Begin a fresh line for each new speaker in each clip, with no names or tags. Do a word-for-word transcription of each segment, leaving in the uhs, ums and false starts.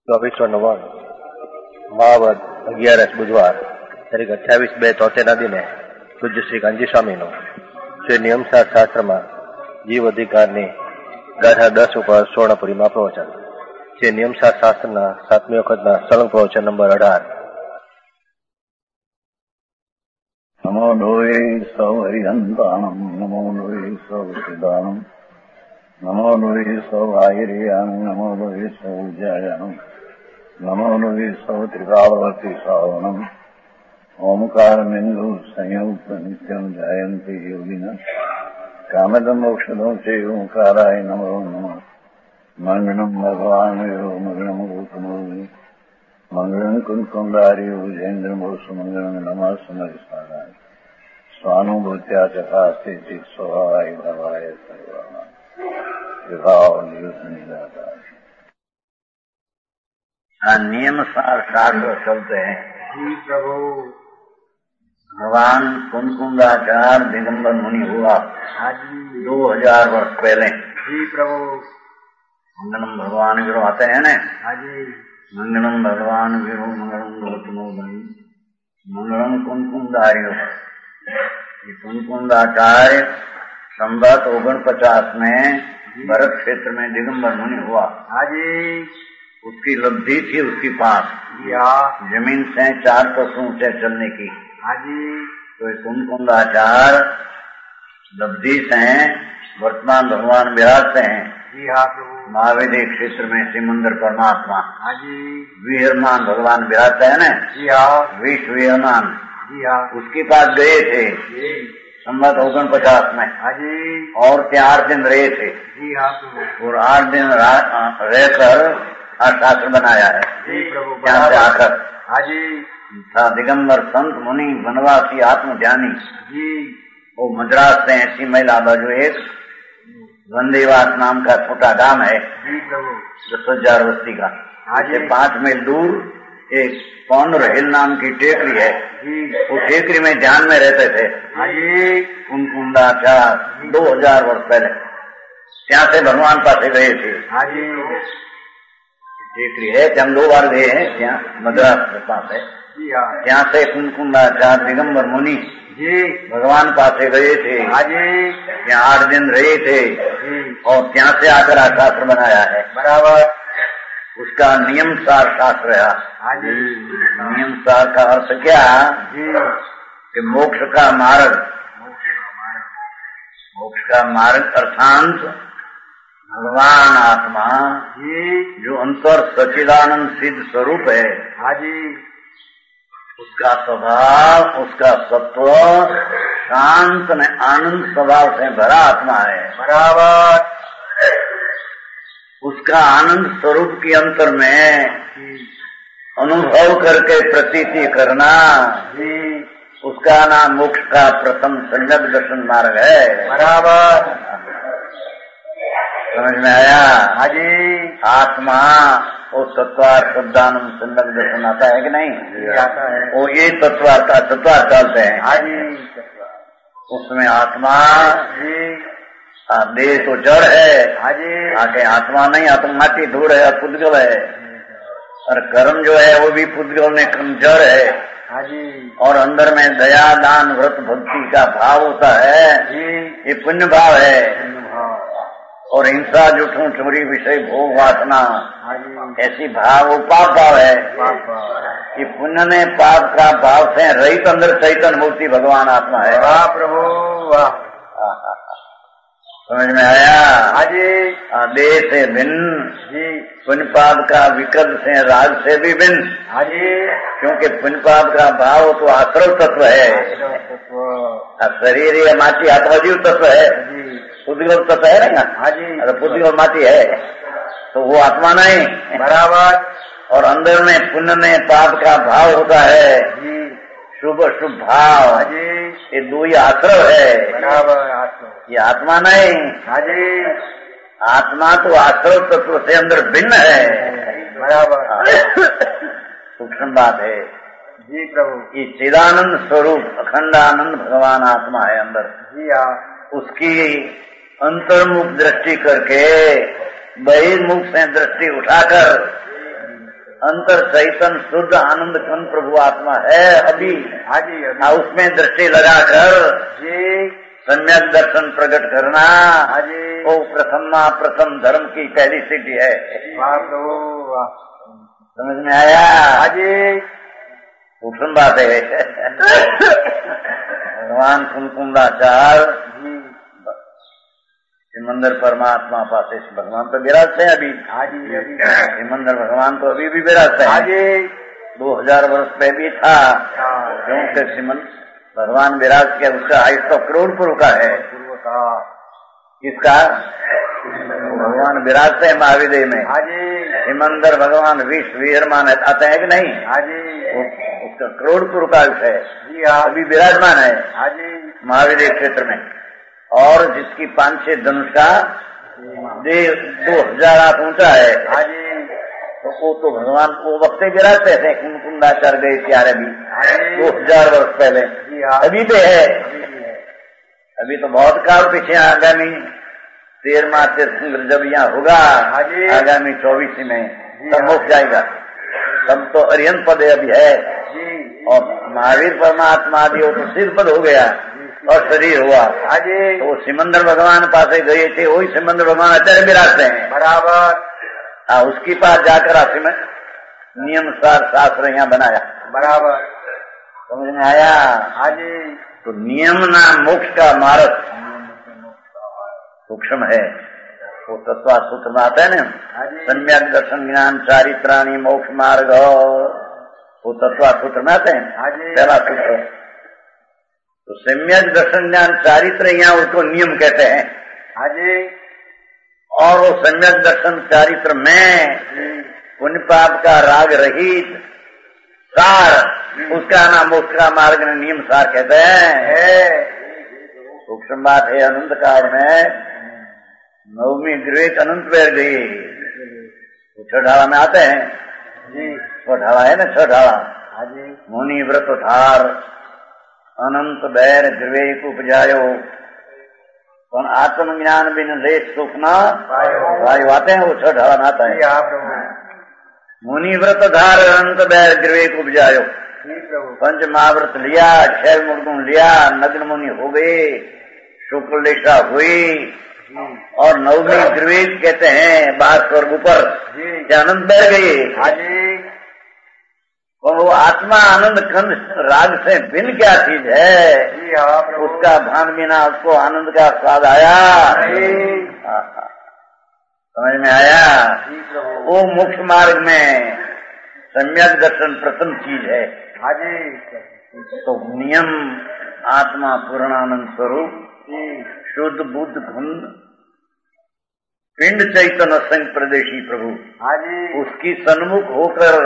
ચોવીસો નવ્વાણું મહાવદ અગિયારસ બુધવાર તારીખ અઠ્યાવીસ બે તોતેર ના દિને પૂજ્ય શ્રી કાંજી સ્વામીનું શ્રી નિયમસાર શાસ્ત્રમાં જીવ અધિકારની ગાથા દસ ઉપર સુવર્ણપુરીમાં પ્રવચન. શ્રી નિયમસાર શાસ્ત્રના સાતમી વખતના સળંગ પ્રવચન નંબર અઢાર.
નમો લોહે સૌ હરિહંતાણમ નમો લોહે સૌ સિદ્ધાણમ નમો લોહે સૌ આયર્યાન નમો લોહે સૌ જયાનમ નમો લોહે સૌ ત્રિકાળવતી સાવનમ ઓમકાર બિંદુ સંયુક્ત નિત્યમ જયંતિ યોગિના કામદમ મોક્ષદો છે ઓંકારાય નમો નમઃ. મંગળમ ભગવાન મંગળમ ગૌતમો મંગળમ કુંકુંડાર્યો જૈન્દ્રમો સુમંગળમ નમઃ સમરિસારાય સ્વાનુભૂત્યા ચકાસ્તે ચિત સ્વભાવાય ભવાય સર્વમાં વિભાવ નિદાતા. नियम सार शास्त्र चलते हैं. जी प्रभु. भगवान कुंकुंदाचार दिगंबर मुनि हुआ दो हजार वर्ष पहले. जी प्रभु. मंगलम भगवान वीरो आते हैं ना. हाँ जी. मंगलम भगवान वीरो मंगलम गौतमो बनी मंगलम कुंकुंदार्यो. ये कुंकुंदाचार्य संवत ओगन पचास में भरत क्षेत्र में दिगंबर मुनि हुआ. हाँ जी. उसकी लब्धि थी उसके पास या जमीन से चार कोसों ऊंचे चलने की. हाँ जी. तो कुंकुंदाचार लब्धि से वर्तमान भगवान विराजते हैं. जी हाँ प्रभु. महावेदी क्षेत्र में सिमंदर परमात्मा. हाँ जी. वीरमान भगवान विराजते हैं ना. जी हाँ. विश्व वीरमान. जी हाँ. उसके पास गए थे संवत ओगन पचास में. हाँ जी. और ત્યાં आठ दिन रहे थे. जी हाँ प्रभु. और आठ दिन रहकर शास्त्र बनाया है. जी प्रभु. यहाँ से आकर. हाँ जी. था दिगंबर संत मुनि वनवासी आत्म ध्यानी. जी. वो मद्रास से ऐसी महिला बाजू एक वंदेवास नाम का छोटा गांव है. जी प्रभु. दस हजार बस्ती का. आज से पांच मील दूर एक पौनर हिल नाम की टेकरी है. जी. वो टेकरी में ध्यान में रहते थे. हाँ जी. कुंकुंदाचार दो हजार वर्ष पहले ત્યાં से भगवान पास गए थे. हाँ जी. टेकरी है हम दो बार गए हैं. ત્યાં मद्रास के पास है. जी हाँ. ત્યાં से कुंकुंदाचार दिगंबर मुनि जी भगवान पास गए थे. हाँ जी. ત્યાં आठ दिन रहे थे. जी. और ત્યાં से आकर शास्त्र बनाया है. बराबर. उसका नियम सार शास्त्र है. हाँ जी. नियम सार का अर्थ क्या जी कि मोक्ष का मार्ग. मोक्ष का मार्ग अर्थांत भगवान आत्मा जी जो अंतर सच्चिदानंद सिद्ध स्वरूप है. हाँ जी. उसका स्वभाव उसका सत्व शांत ने आनंद स्वभाव से भरा आत्मा है. बराबर. उसका आनंद स्वरूप के अंतर में अनुभव करके प्रतीति करना जी उसका नाम मोक्ष का प्रथम सम्यक दर्शन मार्ग है. बराबर. समझ में आया. हाँ जी. आत्मा वो तत्वार शब्दानंद सम्यक दर्शन आता है कि नहीं. आता है. वो ये तत्वार का तत्वार चलते हैं. हाँ जी. उसमें आत्मा जी देह तो जड़ है. हाँ जी. आगे आत्मा नहीं. आत्मा माटी धूड़ है. पुद्गल है. और कर्म जो है वो भी पुद्गल में कर्म जड़ है. हाँ जी. और अंदर में दया दान व्रत भक्ति का भाव होता है जी ये पुण्य भाव है. और हिंसा जुठू चोरी विषय भोग वासना ऐसी भाव वो पाप भाव है. ये पुण्य ने पाप का भाव से रहित अंदर चैतन्य मूर्ति भगवान आत्मा है. वाह प्रभु वाह. समझ में आया. हाँ जी. देह से भिन्न जी पुण्य पाप का विकल्प से राग से भी भिन्न. हाँ जी. क्योंकि पुण्य पाप का भाव तो आश्रव तत्व है. शरीर ये माटी आत्मजीव तत्व है. पुद्गल तत्व है ना. हाँ जी. अगर पुद्गल माटी है तो वो आत्मा नहीं. बराबर. और अंदर में पुण्य में पाप का भाव होता है जी शुभ शुभ भाव. हाँ जी. ये दो ही आश्रव है. बराबर. आश्रव. ये आत्मा नहीं. हाँ जी. आत्मा तो आश्रव तत्व से अंदर भिन्न है. बराबर. सूक्ष्म बात है जी प्रभु. ये चिदानंद स्वरूप अखंडानंद भगवान आत्मा है अंदर. जी हाँ. उसकी अंतर्मुख दृष्टि करके बहिर्मुख से दृष्टि उठाकर अंतर चैतन शुद्ध आनंद घन प्रभु आत्मा है अभी।
हाँ जी अभी।
उसमें दृष्टि लगाकर
जी
सम्यक दर्शन प्रकट करना
हाँ जी
वो प्रथमा प्रथम धर्म की पहली सीढ़ी है।
वाह प्रभु वाह।
समझ में आया?
हाँ जी
सूक्ष्म बात है। भगवान कुमकुंडाचार्य
जी
सिमंदर परमात्मा पास भगवान तो विराजते हैं अभी।
हाँ जी अभी।
सिमंदर भगवान तो अभी भी विराजते
हाँ
हैं।
जी
दो हजार वर्ष पहले भी था
हाँ।
क्योंकि सिमंदर भगवान विराज के उसका आयुष तो करोड़ पुरुष का है। किसका? भगवान विराजते हैं महाविदय में।
हाँ जी
सिमंदर भगवान विश्व वीरमान आते हैं कि नहीं?
हाँ जी
उसका करोड़ पुरुष का आयुष है।
जी हाँ
अभी विराजमान है
हाँ जी
महाविदय क्षेत्र में। और जिसकी पांच छह धनुष का दो हजार हाथ ऊंचा है।
हाँ जी
तो वो तो भगवान को वक्त विराजते थे। कुंकुंडाचार्य गए प्यारे भी दो हजार वर्ष पहले।
जी हाँ
अभी तो है। अभी तो बहुत काल पीछे आगामी तेरहवा तीर्थंकर जब यहाँ होगा
हाँ जी
आगामी चौबीस में तब मुक्त जाएगा। तब तो अरिहंत पद अभी है
जी
और महावीर परमात्मा आदि वो तो सिर पद हो गया और शरीर हुआ।
हाँ जी
तो सिमंदर भगवान पास गए थे वही सिमंदर भगवान आचार्य विराजते हैं
बराबर।
हाँ उसके पास जाकर आशी में नियम सार शास्त्र यहाँ बनाया।
बराबर
समझ में आया?
हाँ जी
तो नियम नाम मोक्ष का मार्ग सूक्ष्म है। वो तत्वा सूत्र में आता है ना
हाँ जी
सम्यक दर्शन ज्ञान चारित्राणी मोक्ष मार्ग वो तत्वा सूत्र में आते हैं।
हाँ जी
पहला सूत्र। तो सम्यक दर्शन ज्ञान चारित्र यहाँ उसको नियम कहते हैं।
हाँ जी
और वो सम्यक दर्शन चारित्र में पुण्य पाप का राग रहित सार उसका नाम मोक्ष का मार्ग नियम सार कहते हैं। सूक्ष्म बात है। अनंत काल में नवमी ग्रेट अनंत पैर गई छह ढाला में आते हैं
जी।
छह ढाला है ना छह ढाला।
हाँ जी
मुनि व्रत धार अनंत बैर ग्रवेक उपजायो और आत्मज्ञान बिन लेश सुख न वायु आते हैं। वो छह ढाला में आता है। मुनि व्रत धार अनंत बैर ग्रवेक उपजायो। पंच महाव्रत लिया छह मुर्गुण लिया नग्न मुनि हो गए शुक्ल लेशा हुई और नवमी ग्रवेक कहते हैं बाहर स्वर्ग ऊपर आनंद बैठ गई। और वो आत्मा आनंद खंड राग से भिन्न क्या चीज है? उसका भान बिना उसको आनंद का स्वाद आया। समझ में आया? वो मुख्य मार्ग में सम्यक दर्शन प्रथम चीज है। तो नियम आत्मा पूर्णानंद स्वरूप शुद्ध बुद्ध घुंड पिंड चैतन्य संग प्रदेशी प्रभु उसकी सन्मुख होकर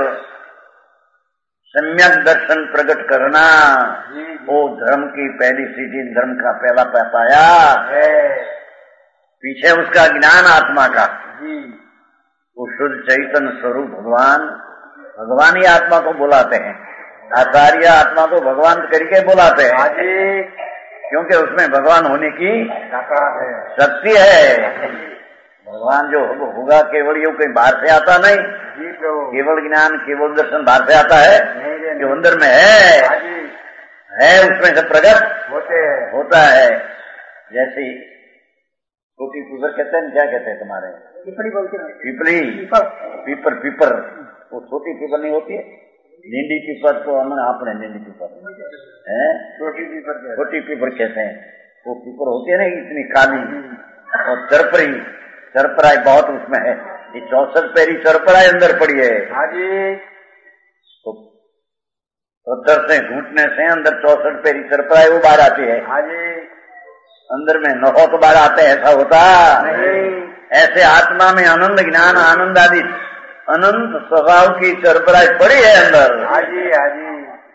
सम्यक दर्शन प्रकट करना वो धर्म की पहली सीढ़ी धर्म का पहला पाया है। पीछे उसका ज्ञान आत्मा का वो शुद्ध चैतन्य स्वरूप भगवान भगवान ही आत्मा को बुलाते हैं। आचार्य आत्मा को भगवान करके बुलाते हैं क्योंकि उसमें भगवान होने की शक्ति है। भगवान जो होगा केवल ये कोई बाहर से आता नहीं। केवल ज्ञान केवल दर्शन बाहर से आता है जो अंदर में है है उसमें से प्रकट होते होता है। जैसे छोटी पीपर कहते हैं क्या कहते हैं तुम्हारे?
पिपली बोलते हैं।
पिपली पीपर पीपर वो छोटी पीपर नहीं होती है। नींडी पीपर तो हमने आपने नींडी पीपर है
छोटी पीपर
छोटी पीपर कहते हैं। वो पीपर होती है ना इतनी काली और चरपरी चरपराई बहुत उसमें है। ये चौसठ पैरी चरपराई अंदर पड़ी है।
हाँ जी
तो पत्थर से घूटने से अंदर चौसठ पैरी चरपराई वो बाहर आती है।
हाँ जी
अंदर में नौ तो बाहर आते हैं ऐसा होता
नहीं।
ऐसे आत्मा में आनंद ज्ञान आनंद आदि अनंत स्वभाव की चरपराई पड़ी है अंदर।
हाँ जी हाँ जी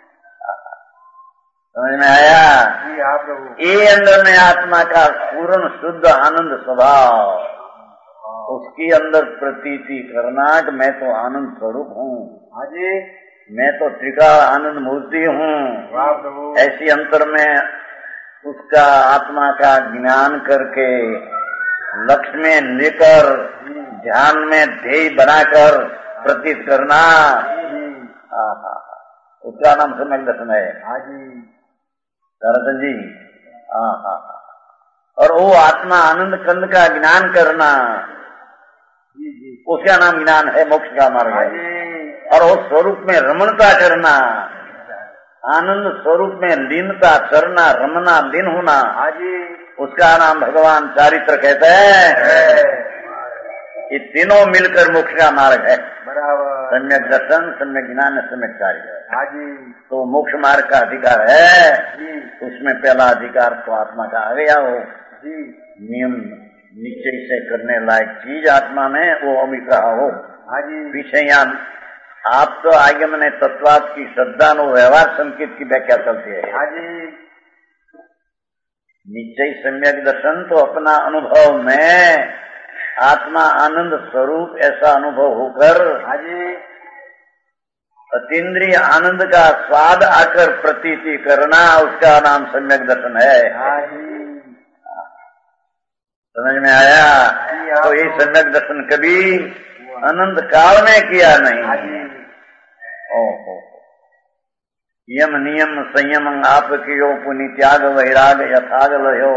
समझ में आया?
जी हाँ प्रभु।
ये अंदर में आत्मा का पूर्ण शुद्ध आनंद स्वभाव उसकी अंदर प्रतीति करना कि मैं तो आनंद स्वरूप हूँ।
हाँ जी
मैं तो त्रिका आनंद मूर्ति हूँ।
वाह प्रभु।
ऐसी अंतर में उसका आत्मा का ज्ञान करके लक्ष्य में लेकर ध्यान में ध्येय बनाकर प्रतीत करना, उसका नाम सम्यक दर्शन है।
हाँ जी
रतन जी, हाँ हाँ। और वो आत्मा आनंद कंद का ज्ञान करना,
जी जी
उसका नाम ज्ञान है, मोक्ष का मार्ग
हाँ
है।
जी
और वो स्वरूप में रमणता करना, आनंद स्वरूप में लीनता करना, रमना, लीन होना,
हाँ जी
उसका नाम भगवान चारित्र कहते हैं। ये तीनों मिलकर मोक्ष का मार्ग है।
बराबर
सम्यक दर्शन, सम्यक ज्ञान, सम्यक कार्य।
हाँ जी
तो मोक्ष मार्ग का अधिकार है,
जी
उसमें पहला अधिकार तो आत्मा का आ गया हो।
जी
नियम निश्चय से करने लायक चीज आत्मा में वो अभिप्राय हो।
हाँ जी
पीछे यहाँ आप तो आगे मैंने तत्वाद की श्रद्धा नो व्यवहार संकेत की व्याख्या चलती है।
हाँ जी
निश्चय सम्यक दर्शन तो अपना अनुभव में आत्मा आनंद स्वरूप ऐसा अनुभव होकर
हाँ जी
अतीन्द्रिय आनंद का स्वाद आकर प्रतीति करना, उसका नाम सम्यक दर्शन है।
हाँ जी
समझ में आया? तो ये सम्यक दर्शन कभी अनंत काल में किया
हाँ
नहीं।
जी
ओहो, यम नियम संयम आप कियो, पुनि त्याग वैराग यथाग लयो।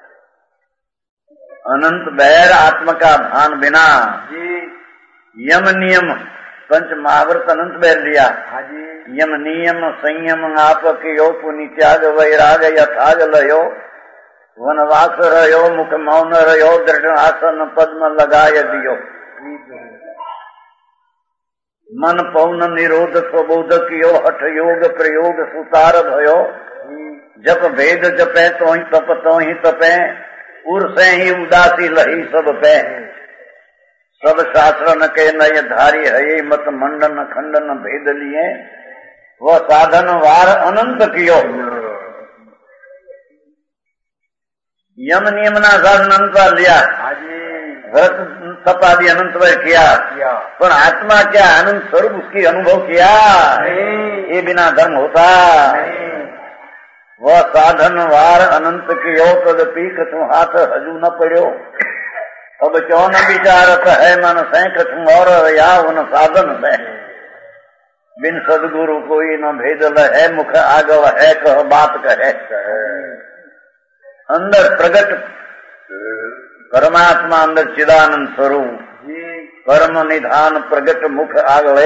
अनंत बैर आत्म का भान बिना
जी
यम नियम पंच महाव्रत अनंत बैर लिया।
हाँ जी
यम नियम संयम आप कियो, पुनि त्याग वैराग यथाग लयो। वनवास रहो, मुख मौन रहो, दृढ़ आसन पद्म लगाय दियो। मन पौन निरोध स्वबोध कियो, हठ योग प्रयोग सुतार भयो। जप भेद जपे तो ही तप तो ही तपे, उर से ही उदासी लही सब पे। सब शास्त्रन के नय धारी है, मत मंडन खंडन भेद लिए। वह साधन वार अनंत कियो। यम नियमना साधन अनंत बार लिया,
हाँ जी
व्रत तप आदि अनंत बार किया,
किया
पर आत्मा क्या आनंद स्वरूप उसकी अनुभव किया?
नहीं।
ये बिना धर्म होता?
नहीं।
वह साधन वार अनंत कियो, तदपि कछु हाथ हजू न पड़ो। अब क्यों न विचारत है मन से, कछु और या उन साधन से। बिन सदगुरु कोई न भेदल है, मुख आगव है कह बात कहे। अंदर प्रगट परमात्मा, अंदर चिदानंद स्वरूप
जी
परम निधान प्रगट मुख आगवे।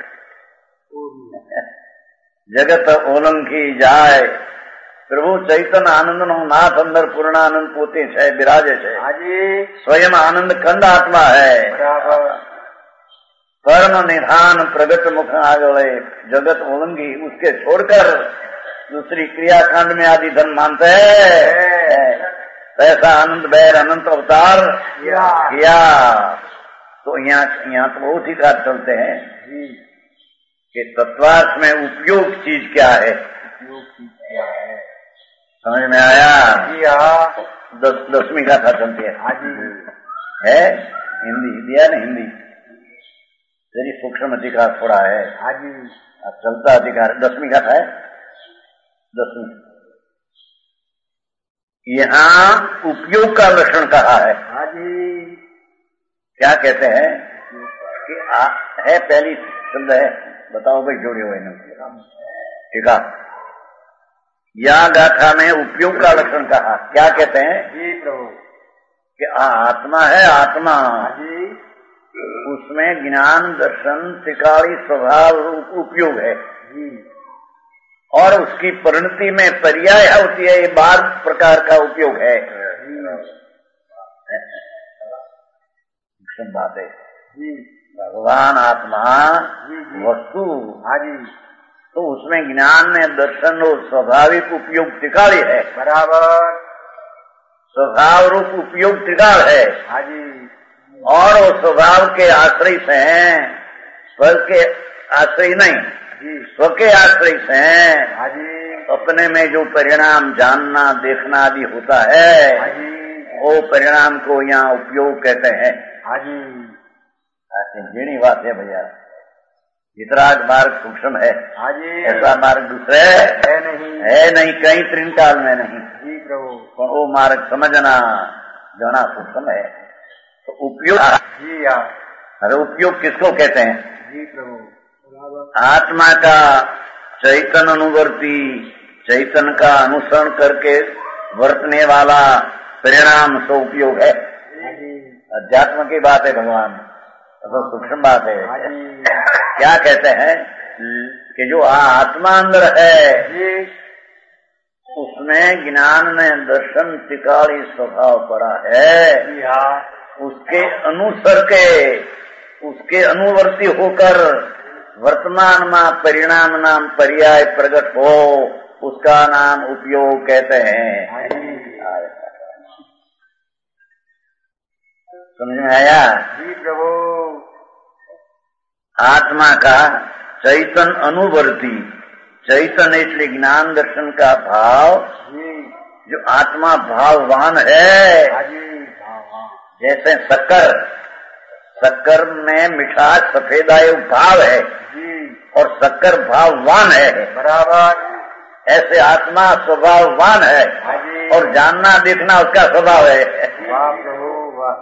जगत ओलंकी जाय, प्रभु चैतन्य आनंद नो नाथ अंदर पूर्णानंद पोते छे विराजे छे।
हाँ जी
स्वयं आनंद कंद आत्मा है।
बराबर
परम निधान प्रगट मुख आगवे, जगत ओलंगी उसके छोड़कर दूसरी क्रियाकांड में आदि धर्म मानते हैं। ऐसा आनंद बैर अनंत अवतार
किया।
किया। तो यहाँ यहाँ तो बहुत ही कार्य चलते हैं
जी
कि तत्वार्थ में उपयोग चीज क्या है,
उपयोग की क्या है?
समझ में आया?
जी हाँ
दस दसवीं गाथा चलती है।
हाँ जी
है हिंदी दिया ना, हिंदी तेरी सूक्ष्म अधिकार थोड़ा है।
हाँ जी
अब चलता अधिकार दसवीं गाथा है। दसवीं यहाँ उपयोग का लक्षण कहा है।
हाँ जी
क्या कहते हैं कि आ, है पहली शब्द है, बताओ भाई जोड़े हुए ठीक है। या गाथा में उपयोग का लक्षण कहा, क्या कहते हैं
जी प्रभु
कि आ, आत्मा है आत्मा,
हाँ जी
उसमें ज्ञान दर्शन त्रिकाली स्वभाव रूप उपयोग है
जी
और उसकी परिणति में पर्याय होती है, ये बार प्रकार का उपयोग है। बात है
जी
भगवान आत्मा
जी जी
वस्तु,
हाँ जी
तो उसमें ज्ञान में दर्शन और स्वाभाविक उपयोग त्रिकाली है।
बराबर
स्वभाव रूप उपयोग त्रिकाल है
हाँ जी
और वो स्वभाव के आश्रय से हैं, स्वर के आश्रय नहीं
जी
स्व के आश्रय से हैं।
हाँ जी
अपने में जो परिणाम जानना देखना आदि होता है,
हाँ जी
वो परिणाम को यहाँ उपयोग कहते हैं।
हाँ जी
ऐसी जीणी बात है भैया। वितराग मार्ग सूक्ष्म है,
हाँ जी
ऐसा मार्ग दूसरे
है नहीं
है नहीं, कहीं त्रिकाल में नहीं।
जी प्रभु
तो वो मार्ग समझना जाना सूक्ष्म है। तो उपयोग
जी हाँ
अरे उपयोग किसको कहते हैं?
जी प्रभु।
आत्मा का चैतन्य अनुवर्ती, चैतन्य का अनुसरण करके वर्तने वाला परिणाम सो उपयोग है। अध्यात्म की बात है भगवान, तो सूक्ष्म बात है। क्या कहते हैं कि जो आत्मा अंदर है उसमें ज्ञान में दर्शन त्रिकाली स्वभाव पड़ा है, उसके अनुसर के उसके अनुवर्ती होकर वर्तमान में परिणाम नाम पर्याय प्रकट हो, उसका नाम उपयोग कहते हैं। समझ में आया?
जी प्रभु।
आत्मा का चैतन अनुवर्ती, चैतन इसलिए ज्ञान दर्शन का भाव, जो आत्मा भाववान है। जैसे शक्कर, शक्कर में मिठास सफेदायु भाव है और शक्कर भाववान है,
बराबर।
ऐसे आत्मा स्वभाववान है और जानना देखना उसका स्वभाव है।
वाह प्रभु वाह।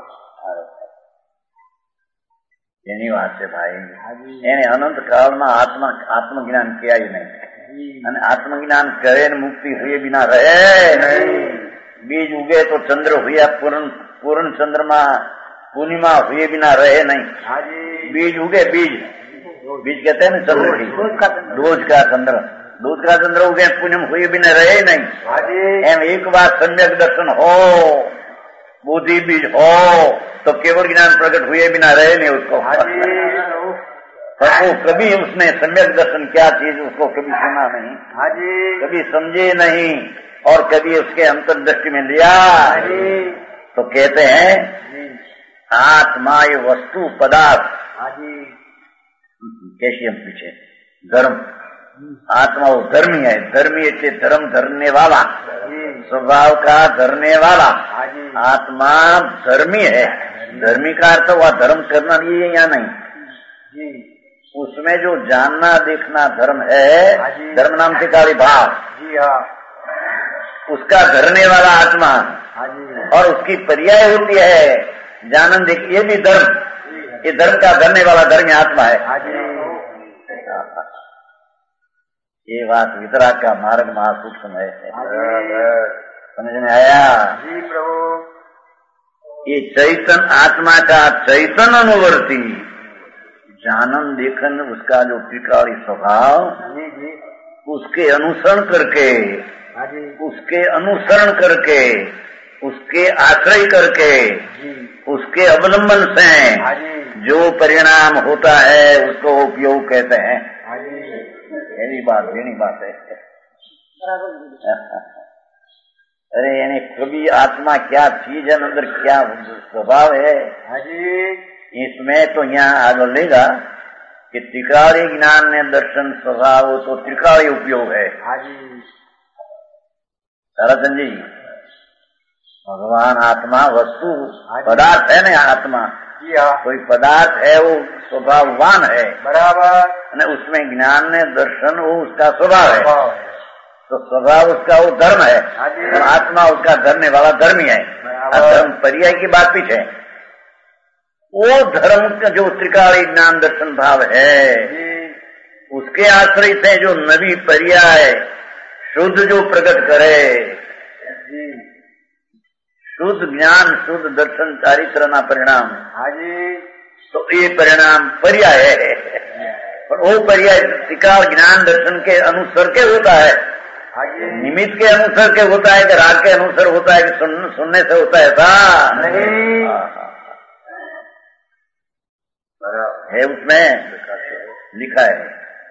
એની વાત છે ભાઈ, એને અનંત કાળમાં આત્મા આત્મજ્ઞાન ક્યાંય નહીં, અને આત્મજ્ઞાન કરે ને મુક્તિ હુએ બિના રહે નહીં। बीज उगे तो चंद्र हुआ पूर्ण, पूर्ण चंद्रमा पूर्णिमा हुए बिना रहे नहीं। बीज उगे, बीज बीज कहते हैं ना चंद्र की, दूध का चंद्र, दूध का चंद्र उगे पूर्णिमा हुए बिना रहे नहीं। एम एक बार सम्यक दर्शन हो, बुद्धि बीज हो तो केवल ज्ञान प्रकट हुए बिना रहे नहीं उसको। पर वो कभी उसने सम्यक दर्शन क्या चीज उसको कभी सुना नहीं, कभी समझे नहीं और कभी उसके अंतर्दृष्टि में लिया। तो कहते हैं आत्मा ये वस्तु पदार्थ, कैसे हम पीछे धर्म, आत्मा वो धर्मी है, धर्मी अच्छे धर्म धरने वाला, स्वभाव का धरने वाला आत्मा धर्मी है। धर्मी का अर्थ हुआ धर्म करना ये या नहीं, उसमें जो जानना देखना धर्म है, धर्म नाम से काली भाव, उसका धरने वाला आत्मा, और उसकी पर्याय होती है जानन देख, ये भी धर्म, ये धर्म का धरने वाला धर्म आत्मा है। ये बात वितराग का मार्ग महासूक्ष्म है, समझ में आया?
जी प्रभु।
ये चैतन आत्मा का चैतन अनुवर्ती, जानन देखन उसका जो त्रिकाली स्वभाव, उसके अनुसरण करके, उसके अनुसरण करके, उसके आश्रय करके, उसके अवलंबन से जो परिणाम होता है उसको उपयोग कहते हैं। यही बात यही बात है। अरे यानी कभी आत्मा क्या चीज है, अंदर क्या स्वभाव है, इसमें तो यहाँ आगे लेगा कि त्रिकाली ज्ञान ने दर्शन स्वभाव हो तो त्रिकाली उपयोग है। ताराचंद जी, भगवान आत्मा वस्तु पदार्थ है ना, आत्मा कोई पदार्थ है, वो स्वभाववान है, बराबर, उसमें ज्ञान ने दर्शन वो उसका स्वभाव है, तो स्वभाव उसका वो धर्म है, और आत्मा उसका धरने वाला धर्मी है। धर्म पर्याय की बात पीछे, वो धर्म का जो त्रिकाली ज्ञान दर्शन भाव है, उसके आश्रय से जो नवी पर्याय शुद्ध जो प्रकट करे, शुद्ध ज्ञान शुद्ध दर्शन चारित्र ना परिणाम, तो ये परिणाम पर्याय है। पर वो पर्याय त्रिकाल ज्ञान दर्शन के अनुसार के होता है, निमित्त के अनुसार के होता है कि राग के अनुसार होता है कि सुन, सुनने से होता है ऐसा नहीं है, उसमें लिखा है।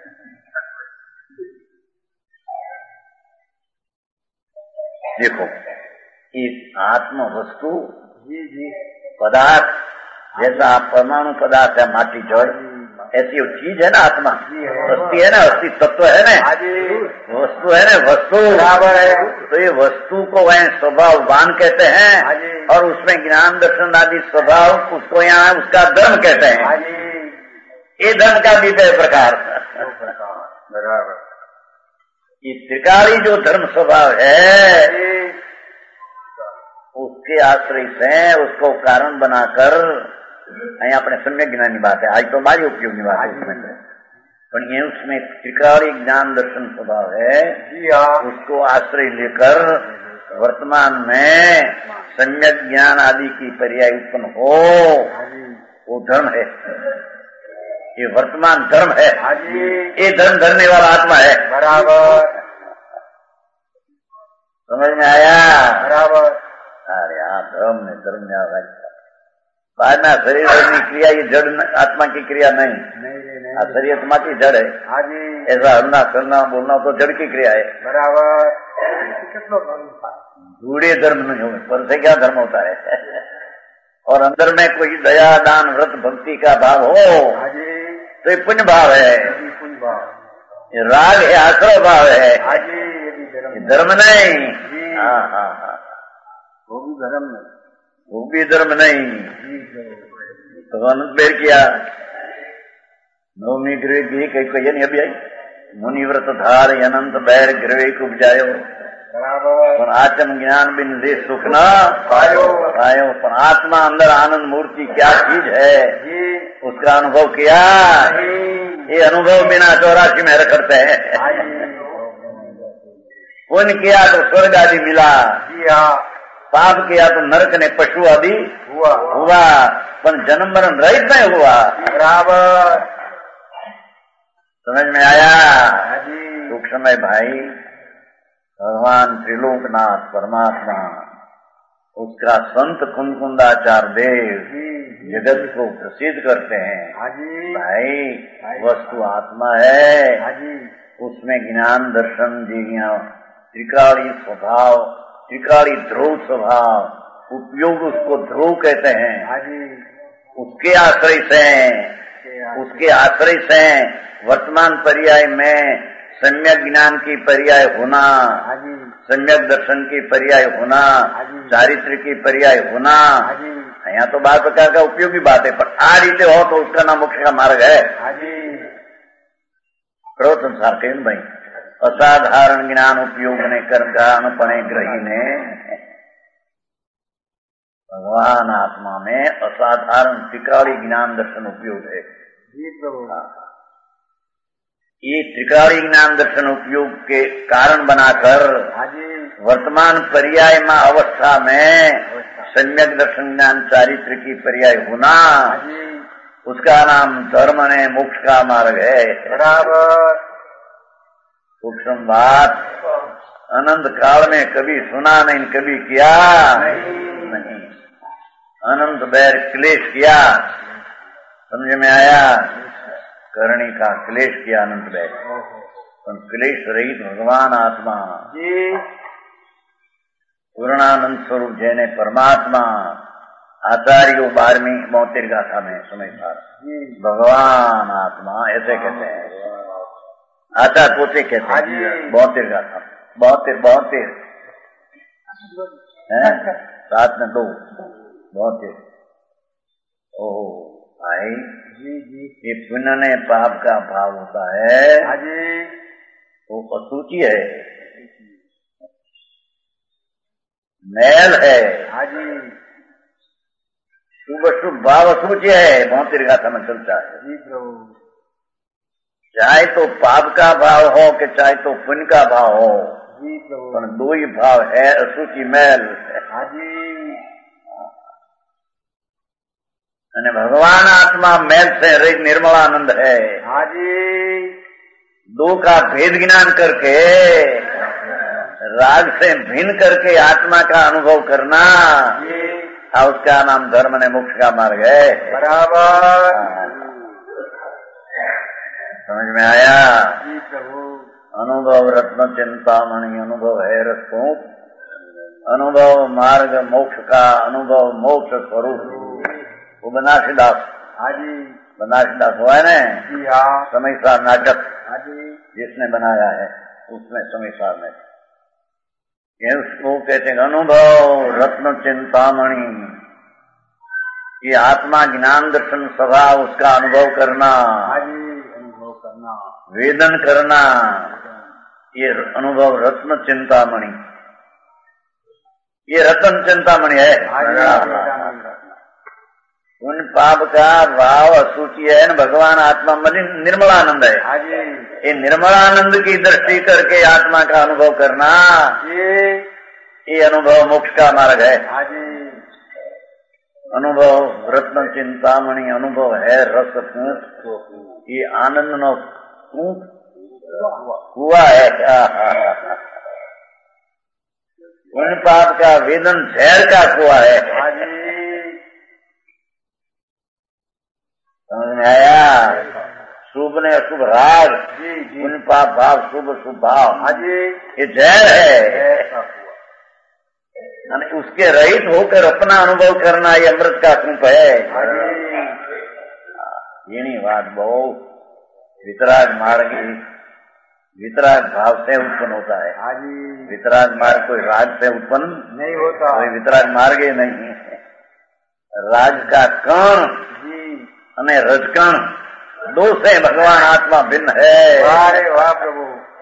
देखो एक आत्म वस्तु पदार्थ, जैसा आप परमाणु पदार्थ है माटी जोड़, ऐसी वो चीज है ना आत्मा, अस्थि है ना, अस्थि तत्व है ना, वस्तु है ना, वस्तु बराबर है। तो ये वस्तु को वह स्वभाववान कहते हैं, और उसमें ज्ञान दर्शन आदि स्वभाव उसको यहाँ उसका धर्म कहते हैं। ये धर्म का विषय प्रकार बराबर। ये त्रिकाली जो धर्म स्वभाव है, उसके आश्रय से उसको कारण बनाकर અહીંયા આપણે સમ્યક જ્ઞાનની વાત है, आज तो बाह्य उपयोगની વાત है उसमें, पर ये उसमें त्रिकाली ज्ञान दर्शन स्वभाव है, उसको आश्रय लेकर वर्तमान में सम्यक ज्ञान आदि की पर्याय उत्पन्न हो, वो धर्म है, ये वर्तमान धर्म है, ये धर्म धरने वाला आत्मा है।
बराबर
समझ में आया?
बराबर।
अरे हाँ, धर्म ने धर्म ने आवाज बाद में शरीर की क्रिया ये जड़ आत्मा की क्रिया नहीं, आ शरीर आत्मा की जड़ है। ऐसा हरना करना बोलना तो जड़ की क्रिया है।
बराबर।
जूड़े धर्म नहीं हो, पर से क्या धर्म होता है? और अंदर में कोई दया दान व्रत भक्ति का भाव हो तो ये पुण्य भाव है, ये राग है, आश्रय भाव है, ये धर्म नहीं। हाँ हाँ हाँ,
वो भी धर्म नहीं,
वो भी धर्म नहीं। तो अनंत बेर किया नवमी गृह की कई कही नहीं अभी आई मुनिव्रत धार अनंत बैर गृह को उपजायो, पर आत्म ज्ञान बिन दे सुख न पायो पायो। पर आत्मा अंदर आनंद मूर्ति क्या चीज है उसका अनुभव किया, ये अनुभव बिना चौरासी में करते हैं। पुण्य किया तो स्वर्ग आदि मिला, पाप किया तो नरक ने पशु आदि हुआ हुआ पर जन्म मरण रहित नहीं हुआ।
बराबर।
समझ में आया? सूक्ष्म है भाई, भगवान त्रिलोकनाथ परमात्मा उसका संत कुंदकुंदाचार्य देव जगत को प्रसिद्ध करते हैं। भाई वस्तु आत्मा है, उसमें ज्ञान दर्शन जीविया त्रिकाली स्वभाव, त्रिकाली ध्रुव स्वभाव, उपयोग उसको ध्रुव कहते हैं। उसके आश्रय से उसके आश्रय से वर्तमान पर्याय में सम्यक ज्ञान की पर्याय होना, सम्यक दर्शन की पर्याय होना, चारित्र की पर्याय होना, यहाँ तो बात प्रकार का उपयोगी बात है, पर आ रीते हो तो उसका नाम मोक्ष का मार्ग है। करो संसार के भाई असाधारण ज्ञान उपयोग ने कर पणे ग्रही ने भगवान आत्मा में असाधारण त्रिकाली ज्ञान दर्शन उपयोग है। ये त्रिकाली ज्ञान दर्शन उपयोग के कारण बनाकर वर्तमान पर्याय में अवस्था में सम्यक दर्शन ज्ञान चारित्र की पर्याय होना, उसका नाम धर्म ने मोक्ष का मार्ग है।
बराबर।
सूक्ष्म बात अनंत काल में कभी सुना नहीं, कभी किया नहीं। अनंत बैर क्लेश किया, समझ में आया? करणी का क्लेश किया अनंत बैर, पर क्लेश रहित भगवान आत्मा पूर्णानंद स्वरूप जैने परमात्मा आचार्यों बारहवीं बौतिर गाथा में समय पार भगवान आत्मा ऐसे कहते हैं, आचार्य पोते कहते हैं बौतिर गाथा, बौतिर बौतिर है सात में दो बौतिर। ओ भाई जी जी, ये पुण्य ने पाप का भाव होता है, वो असूची है, मैल है, शुभ शुभ भाव असूची है, बौतिर गाथा में चलता है। चाहे तो पाप का भाव हो कि चाहे तो पुण्य का भाव हो, पर दो ही भाव है, असूची मैल। અને भगवान आत्मा मैल से रहित निर्मलानंद है। दो का भेद ज्ञान करके राग से भिन्न करके आत्मा का अनुभव करना, उसका नाम धर्म ने मोक्ष का मार्ग है।
बराबर।
समझ में आया? अनुभव रत्न चिंतामणि, अनुभव है रसूप, अनुभव मार्ग मोक्ष का, अनुभव मोक्ष स्वरूप। वो बनारसीदास बनारसीदास हुआ है ना, समय सार नाटक जिसने बनाया है उसमें समय सार में उसको कहते हैं अनुभव रत्न चिंतामणि। ये आत्मा ज्ञान दर्शन सभा उसका अनुभव करना,
अनुभव करना,
वेदन करना, ये अनुभव रत्न चिंतामणि, ये रत्न चिंतामणि है। उन पाप का भाव असूची है न भगवान आत्मा मलिन निर्मलानंद है।
हाँ जी।
ये निर्मलानंद की दृष्टि करके आत्मा का अनुभव करना ये अनुभव मोक्ष का मार्ग है।
हाँ जी।
अनुभव रत्न चिंतामणि अनुभव है रस कूट, ये आनंद नो कूट हुआ है। उन पाप का वेदन जहर का कुआ है।
हाँ जी।
समझ में आया? शुभ ने अशुभ राग,
जी जी।
उन पाप भाव शुभ शुभ भाव,
हाँ जी।
ये जहर है। उसके रहित होकर अपना अनुभव करना ये अमृत का कूप है।
हाँ जी।
ये नहीं बात बहुत वितराग मार्ग वितराग भाव से उत्पन्न होता है।
हाँ जी।
वितराग मार्ग कोई राग से उत्पन्न
नहीं होता,
कोई वितराग मार्ग ही नहीं है। राग का कण
जी
અને रजकण दो से भगवान आत्मा भिन्न है।
वाह रे वाह प्रभु।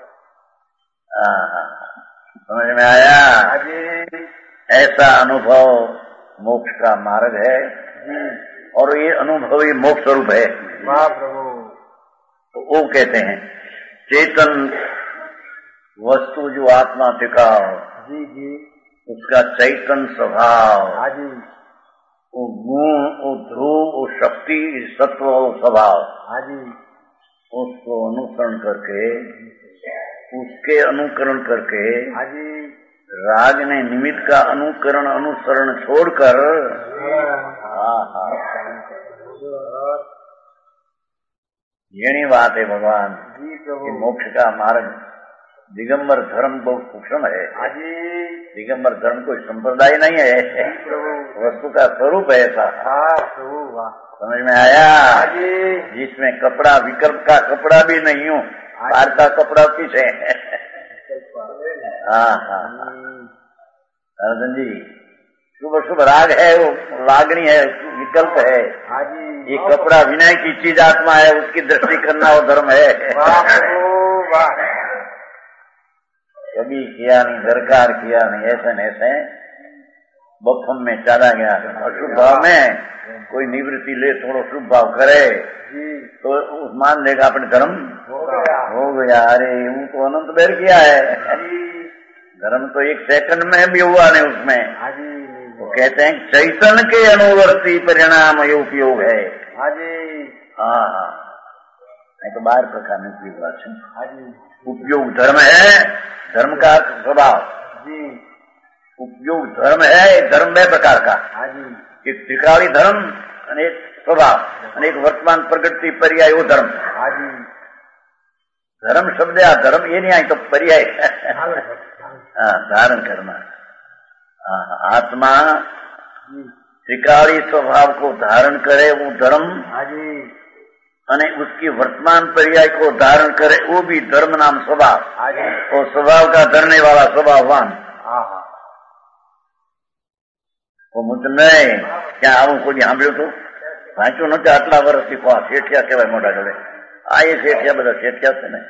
समझ में आया?
हाँ जी।
ऐसा अनुभव मोक्ष का मार्ग है
जी।
और ये अनुभव ही मोक्ष स्वरूप है।
वाह प्रभु।
तो वो कहते हैं चेतन वस्तु जो आत्मा टिकाओ,
जी जी।
उसका चैतन स्वभाव,
हाँ जी।
वो गुण, वो ध्रुव, वो शक्ति, सत्व, वो स्वभाव,
हाँ जी।
उसको अनुसरण करके, उसके अनुकरण करके,
हाँ जी।
राग ने निमित्त का अनुकरण अनुसरण छोड़कर, हाँ हाँ यही बात है भगवान
जी प्रभु।
कि मोक्ष का मार्ग दिगंबर धर्म बहुत सूक्ष्म है।
हाँ जी।
दिगंबर धर्म कोई संप्रदाय नहीं है, वस्तु का स्वरूप है ऐसा।
हाँ प्रभु वाह।
समझ में आया?
हाँ जी।
जिसमें कपड़ा विकल्प का कपड़ा भी नहीं हो, बाहर का कपड़ा पीछे। हाँ हाँ अर्जुन जी, शुभ शुभ राग है, वो लागणी है, विकल्प है।
हाँ जी।
ये कपड़ा विनय की चीज आत्मा है, उसकी दृष्टि करना वो धर्म है।
वाह प्रभु वाह।
कभी किया नहीं, दरकार किया नहीं, ऐसे न ऐसे बफम में चला गया। अशुभ भाव में कोई निवृत्ति ले, थोड़ा शुभ भाव करे तो उस मान लेगा अपने धर्म हो गया। अरे यूं तो अनंत बेर किया है, धर्म तो एक सेकंड में भी हुआ नहीं उसमें। वो कहते हैं चैतन्य के अनुवर्ती परिणाम ये उपयोग है। हाँ हाँ नहीं तो बाहर प्रकार में उपयोग बात है। उपयोग धर्म है, धर्म का स्वभाव जी। उपयोग धर्म है, धर्म है प्रकार का। एक त्रिकाली धर्म अनेक स्वभाव, अनेक वर्तमान प्रगति पर्याय वो धर्म। धर्म शब्द या धर्म ये नहीं आई तो पर्याय हाँ धारण करना। आत्मा त्रिकाली स्वभाव को धारण करे वो धर्म, અને उसकी वर्तमान पर्याय को धारण करे वो भी धर्म नाम स्वभाव। और स्वभाव का धरने वाला स्वभाववान वो मुझ नहीं क्या આવું કોઈ સાંભળ્યું હતું? વાંચ્યું નથી આટલા વર્ષથી કો શેઠિયા કહેવાય મોટા જોડે આ એ શેઠિયા બધા શેઠિયા છે ને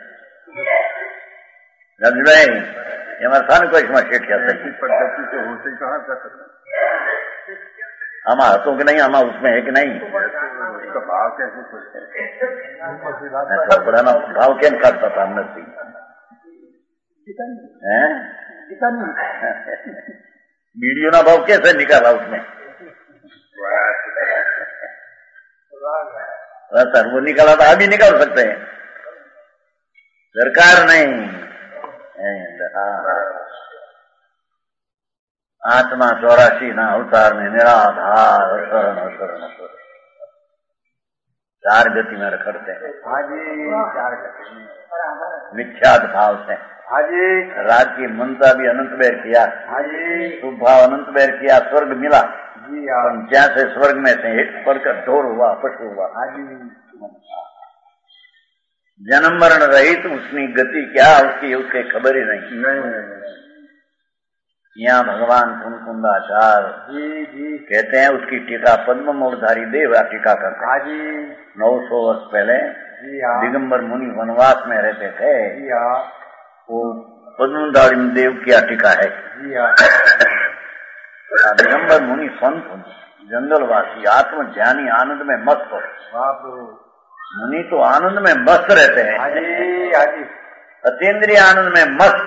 રજભાઈ એમાં સ્થાન કોઈમાં શેઠિયા છે
पद्धति से होते कहाँ कर सकते?
આમાં હતો કે નહીં, આમાં उसमें है कि नहीं?
उसका भाव कैसे
कपड़ा ना भाव केम काटता था हमने वीडियो ना भाव कैसे निकाला उसमें? सर वो निकाला था, अभी निकाल सकते हैं, सरकार नहीं। आत्मा चौरासी ना अवतार में निराधार शरण शरण चार गति में रखते हैं।
चार गति में
मिथ्यात भाव से राग की मनता भी अनंत बेर किया, शुभ भाव अनंत बेर किया, स्वर्ग मिला क्या से स्वर्ग में से एक पढ़कर ढोर हुआ, पशु हुआ। जन्म मरण रहित उसकी गति क्या उसकी उसके खबर ही नहीं। यहाँ भगवान कुंकुंदाचार्य जी जी कहते हैं उसकी टीका पद्म मूलधारी देव टीका करते हैं। नौ सौ वर्ष पहले दिगंबर मुनि वनवास में रहते थे, वो पद्मधारी देव की टीका है। दिगंबर मुनि संत जंगलवासी आत्मज्ञानी आनंद में मस्त हो। मुनि तो आनंद में मस्त रहते हैं, अतीन्द्रिय आनंद में मस्त।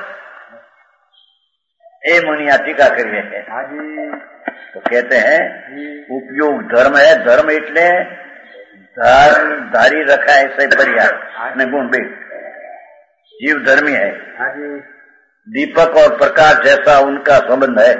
ए मुनिया टीका करिए तो कहते हैं उपयोग धर्म है। धर्म इतने धर्म धारी रखा है ऐसे परिया ने गुण भी जीव धर्मी है। दीपक और प्रकाश जैसा उनका संबंध है।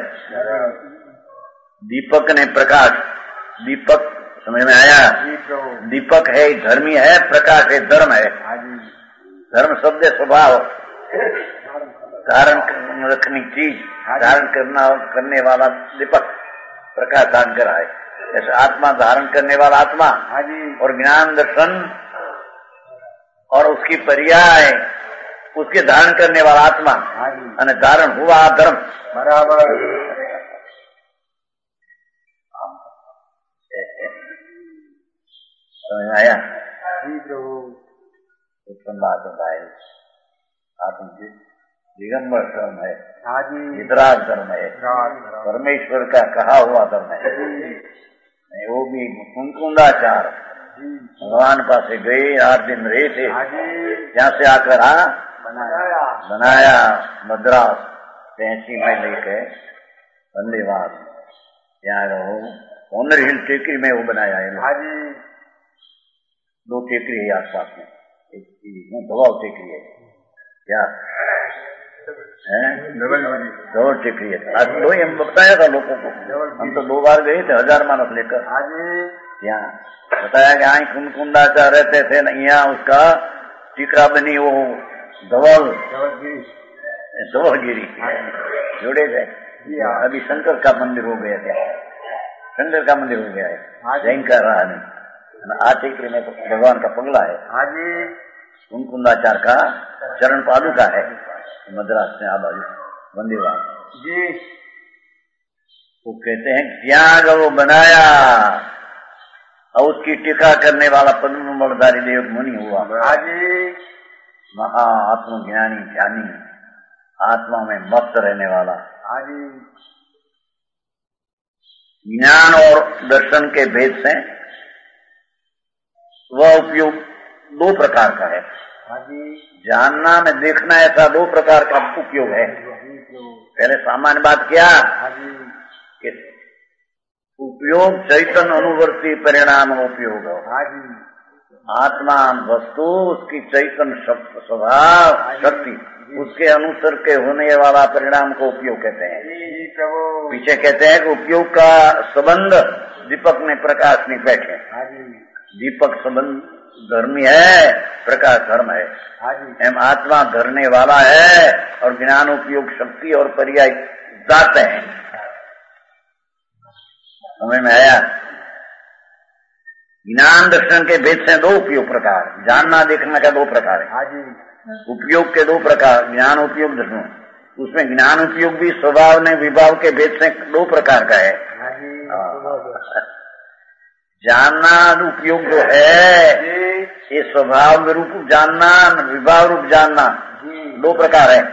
दीपक ने प्रकाश, दीपक समझ में आया? दीपक है धर्मी है, प्रकाश है धर्म है। धर्म शब्द स्वभाव धारण रखनी चीज, धारण करना करने वाला दीपक प्रकाश धारण करा है। जैसे आत्मा धारण करने वाला आत्मा और ज्ञान दर्शन और उसकी पर्याय उसके धारण करने वाला आत्मा और धारण हुआ धर्म बराबर। समझ आया? आत्म दिगंबर धर्म है, वितराग धर्म है, परमेश्वर का कहा हुआ धर्म है। वो भी कुंकुंदाचार भगवान पास गए, आठ दिन रहे थे, यहाँ से आकर आ बनाया बनाया मद्रास तहसी में लेके धन्यवाद यहाँ रहो। ऑनर हिल टेकरी में वो बनाया है। दो टेकरी है आसपास में, एक दबाव टेकरी है क्या है, दो टेकरी है। आज दो ही हम बताया था लोगों को, हम तो दो बार गए थे हजार मानस लेकर। यहाँ बताया कि यहाँ कुंकुंदाचार रहते थे, यहाँ उसका टीकरा बनी वो धवल धवलगिरी जोड़े थे। अभी शंकर का मंदिर हो गया क्या, शंकर का मंदिर हो गया है, जैन का रहा नहीं। आटिक्री में भगवान का पगला है, कुंकुंदाचार का चरण पादुका है मद्रास में आबादी मंदिरवान जी। वो कहते हैं त्याग वो बनाया और उसकी टीका करने वाला पद्म बलधारी देव मुनि हुआ। महा आत्मज्ञानी ज्ञानी आत्मा में मस्त रहने वाला। ज्ञान और दर्शन के भेद से वह उपयोग दो प्रकार का है। जानना में देखना ऐसा दो प्रकार का उपयोग है। पहले सामान्य बात क्या कि उपयोग चैतन्य अनुवर्ती परिणाम उपयोग हो। आत्मा वस्तु उसकी चैतन्य स्वभाव शक्ति उसके अनुसार के होने वाला परिणाम को उपयोग कहते हैं। पीछे कहते हैं कि उपयोग का संबंध दीपक ने प्रकाश नहीं बैठे। दीपक संबंध धर्मी है, प्रकाश धर्म है। एम आत्मा धरने वाला है और ज्ञान उपयोग शक्ति और पर्याय जाते हैं। समझ में आया? ज्ञान दर्शन के भेद से दो उपयोग प्रकार, जानना देखना का दो प्रकार है। उपयोग के दो प्रकार, ज्ञान उपयोग दर्शन। उसमें ज्ञान उपयोग भी स्वभाव ने विभाव के भेद से दो प्रकार का है। जानना उपयोग जो है ये स्वभाव रूप जानना, विभाव रूप जानना दो प्रकार है।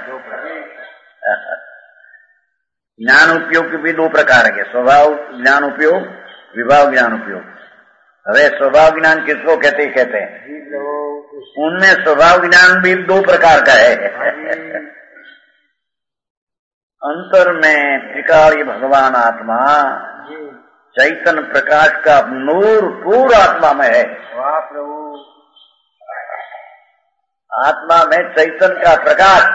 ज्ञान उपयोग के भी दो प्रकार है, स्वभाव ज्ञान उपयोग, विभाव ज्ञान उपयोग। अरे स्वभाव ज्ञान किसको कहते कहते हैं? उनमें स्वभाव ज्ञान भी दो प्रकार का है। अंतर में त्रिकाली भगवान आत्मा चैतन्य प्रकाश का नूर पूर्ण आत्मा में है। वाह प्रभु! आत्मा में चैतन्य का प्रकाश,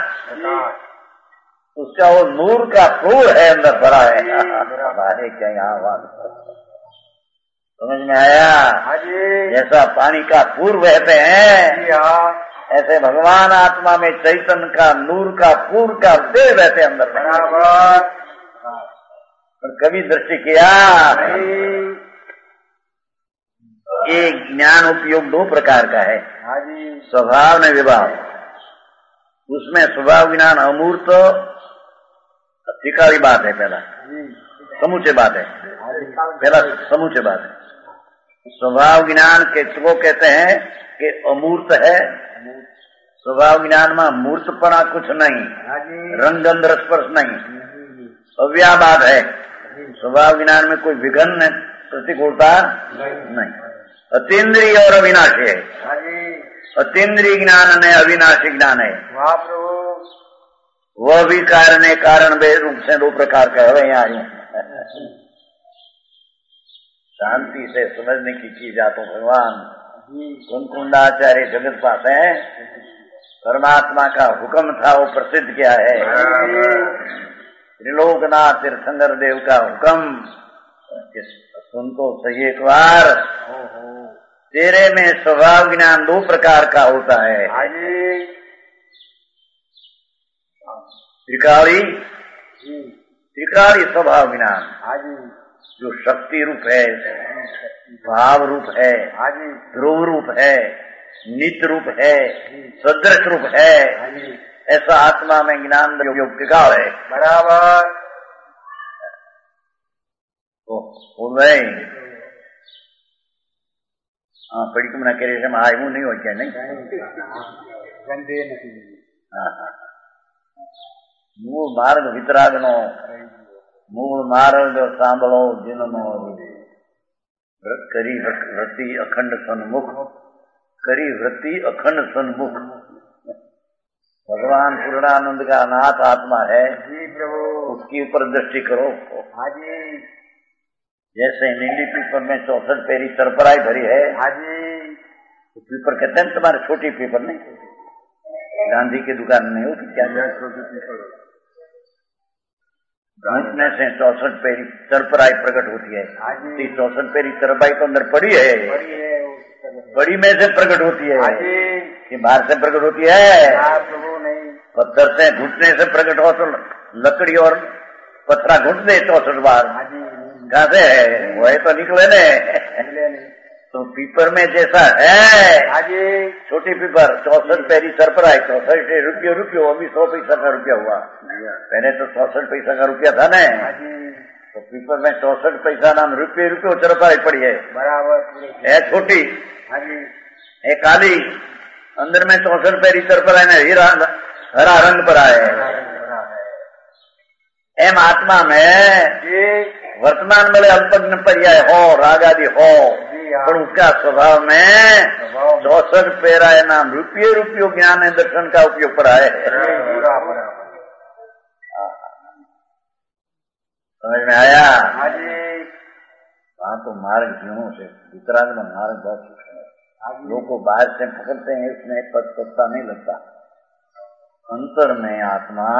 उसका वो नूर का पूर है, अंदर भरा है। अरे क्या यहाँ बात समझ में आया? जैसा पानी का पूर बहते हैं ऐसे भगवान आत्मा में चैतन्य का नूर का पूर का दे बहते अंदर बराबर। और कभी दृष्टि किया एक ज्ञान उपयोग दो प्रकार का है, स्वभाव ने विभाव। उसमें स्वभाव ज्ञान अमूर्त त्रिकाली बात है, पहला समूचे बात है, पहला समूचे बात है। स्वभाव ज्ञान किसको कहते हैं कि अमूर्त है। स्वभाव ज्ञान में मूर्तपना कुछ नहीं, रंग गंध स्पर्श नहीं, अव्याबाद है। स्वभाव ज्ञान में कोई विघन प्रतिकूलता नहीं। अतीन्द्रिय और अविनाशी है। अतीन्द्रिय ज्ञान ने अविनाशी ज्ञान है। वह भी कारण है, कारण भेद रूप से दो प्रकार का है। यहाँ आयु शांति से समझने की चीज आप भगवान कुंकुंडाचार्य जगत पास है। परमात्मा का हुक्म था, वो प्रसिद्ध क्या है? त्रिलोकनाथ तीर्थंकर देव का हुक्म सुन तो सही एक बार। तेरे में स्वभाव ज्ञान दो प्रकार का होता है। त्रिकाली त्रिकाली स्वभाव ज्ञान जो शक्ति रूप है, भाव रूप है, ध्रुव रूप है, नित्य रूप है, सदृश रूप है, ऐसा आत्मा में ज्ञान योग त्रिकाल है। बराबर बोल रहे हाँ पढ़ी तुम न करे आयु नहीं हो क्या? नहीं मूल मार्ग वितरागनो मूल मार्ग सांभळो जिननो करी वृत्ति अखंड सन्मुख करी वृत्ति अखंड सन्मुख। भगवान पूर्णानंद का अनाथ आत्मा है जी प्रभु, उसके ऊपर दृष्टि करो। हाजी जैसे नीली पीपर में चौसठ पेरी सरपराई भरी है। हाजी तो पीपर कहते हैं तुम्हारे छोटी पीपर नहीं, गांधी की दुकान नहीं होती क्या? छोटी पीपर घूटने से चौसठ पेरी सरपराई प्रकट होती है। चौसठ पेरी सरपराई तो अंदर पड़ी है, बड़ी में से प्रकट होती है कि बाहर से प्रकट होती है? पत्थर से घुटने से प्रकट हो तो लकड़ी और पत्थरा घुट दे चौसठ बार, कहाँ से है? वो तो निकले ने। तो पीपर में जैसा है छोटी पीपर चौसठ पेरी सरपराई चौसठ रुपये रुपये अभी सौ पैसा का रुपया हुआ। पहले तो चौसठ पैसा का रुपया था ना, तो पीपर में चौसठ पैसा नाम रुपये रुपये सरपराई पड़ी है। बराबर है छोटी है काली, अंदर में चौसठ पेरी सरपराई में हीरा हरा रंग पर है। एम आत्मा में वर्तमान में अल्पज्ञ पर्याय हो, राग आदि हो, पर उसका स्वभाव में चौसठ पेरा है नाम रुपये रुपये ज्ञान है दर्शन का उपयोग पर आए। समझ में आया? वहाँ तो मार्ग जीवों से वितराग में मार्ग बहुत सूक्ष्म है। लोग को बाहर से पकड़ते हैं, इसमें पद पत्ता नहीं लगता। अंतर में आत्मा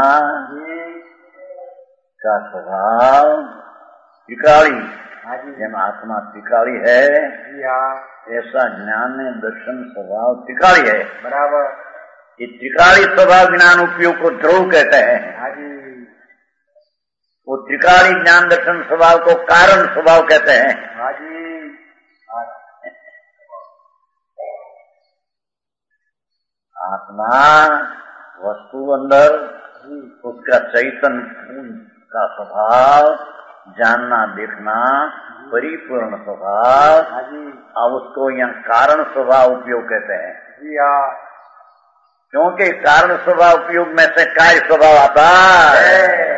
का स्वभाव त्रिकाली, जब आत्मा त्रिकाली है ऐसा ज्ञान दर्शन स्वभाव त्रिकाली है। बराबर ये त्रिकाली स्वभाव ज्ञान उपयोग को ध्रुव कहते हैं। वो त्रिकाली ज्ञान दर्शन स्वभाव को कारण स्वभाव कहते हैं। आत्मा वस्तु अंदर उसका चैतन्य का स्वभाव जानना देखना परिपूर्ण स्वभाव, अब उसको यहाँ कारण स्वभाव उपयोग कहते हैं। जी हाँ, क्योंकि कारण स्वभाव उपयोग में से कार्य स्वभाव आता है।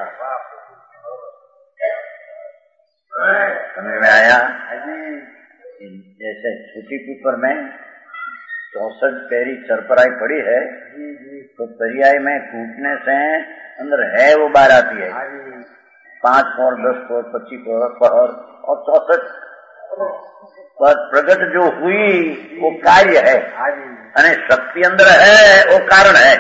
समझ में आया? जैसे छोटी पीपर में चौसठ पेरी सरपराई पड़ी है, तो पर्याय में कूटने से अंदर है वो बाहर आती है। पांच फोर दस फोर पच्चीस फोर पहर और चौसठ पर प्रकट जो हुई वो कार्य है, यानी शक्ति अंदर है वो कारण है।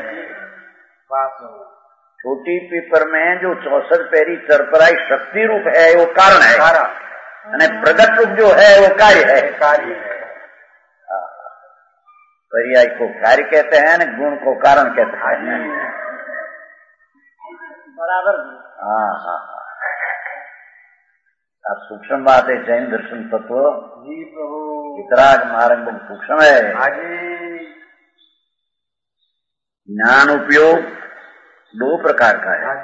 छोटी पीपर में जो चौसठ पेरी सरपराई शक्ति रूप है वो कारण है, यानी प्रकट रूप जो है वो कार्य है। पर्याय को कार्य कहते हैं, गुण को कारण कहते हैं। बराबर। हाँ हाँ हाँ, सूक्ष्म बात है जैन दर्शन तत्व जी प्रभु। वितराग मार्ग बहुत सूक्ष्म है। ज्ञान उपयोग दो प्रकार का है,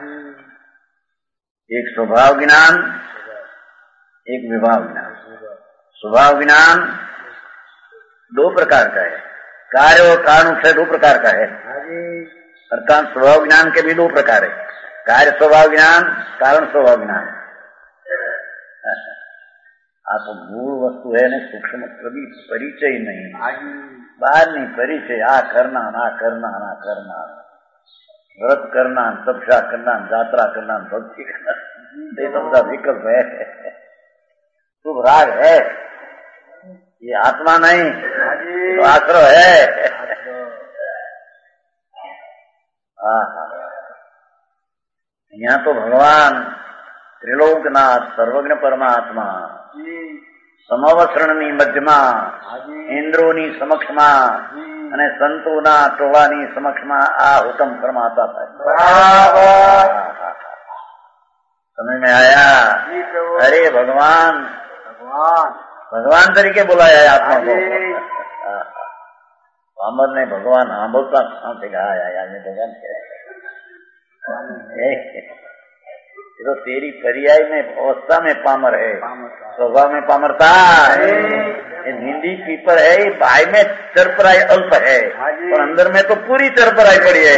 एक स्वभाव ज्ञान, एक विभाव ज्ञान। स्वभाव ज्ञान दो प्रकार का है, कार्य और कारण से दो प्रकार का है। अर्थात स्वभाव ज्ञान के भी दो प्रकार है, कार्य स्वभाव ज्ञान, कारण स्वभाव ज्ञान। આ તો મૂળ વસ્તુ હે ને સૂક્ષ્મ કદી પરિચય નહીં, બહારની પરિચય આ કરનાર આ કરનાર આ કરનાર व्रत करना, तपस्या करना, यात्रा करना, भक्ति करना, ये तो बड़ा विकल्प है। शुभ राग है, ये आत्मा नहीं तो आश्रय है। यहाँ तो भगवान त्रिलोकनाथ सर्वज्ञ परमात्मा समवसरणनी मध्यमा इंद्रोनी समक्षमा અને સંતોના ટોળાની સમક્ષમાં આ હુકમ ફરમાતા था। समझ में आया? अरे भगवान भगवान भगवान तरीके बुलाया है आत्मा को। अमर ने भगवान हाँ बोलता कहाँ से कहा यार भगवान तो तेरी पर्याय में अवस्था में पामर है, स्वभाव में पामरता है। हिंदी पीपर है, बाय में चरपराई अल्प है और अंदर में तो पूरी चरपराई पड़ी है।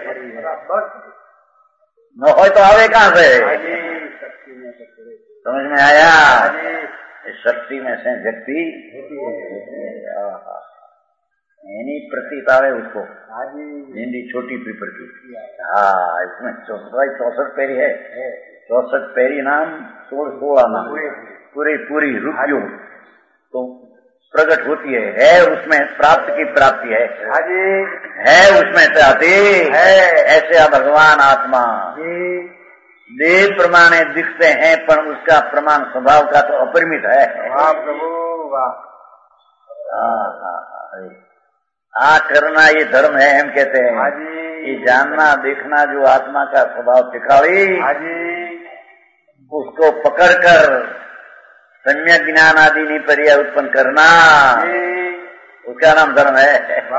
न हो तो आवे कहाँ से? समझ में आया? शक्ति में से शक्ति एनी प्रतीत आवे उसको। हिंदी छोटी पीपर की। हाँ, इसमें चौसठ चौसठ पेरी है, चौसठ पेरी नाम सोलह सोलह नाम पूरी पूरी रुपयों तो प्रकट होती है, है उसमें प्राप्त की प्राप्ति है, है उसमें चाहती है। ऐसे भगवान आत्मा देह प्रमाणे दिखते हैं पर उसका प्रमाण स्वभाव का तो अपरिमित है। आ करना ये धर्म है हम कहते हैं। ये जानना देखना जो आत्मा का स्वभाव सिखावी उसको पकड़कर सम्यक ज्ञान आदि नहीं पर्याय उत्पन्न करना उसका नाम धर्म है।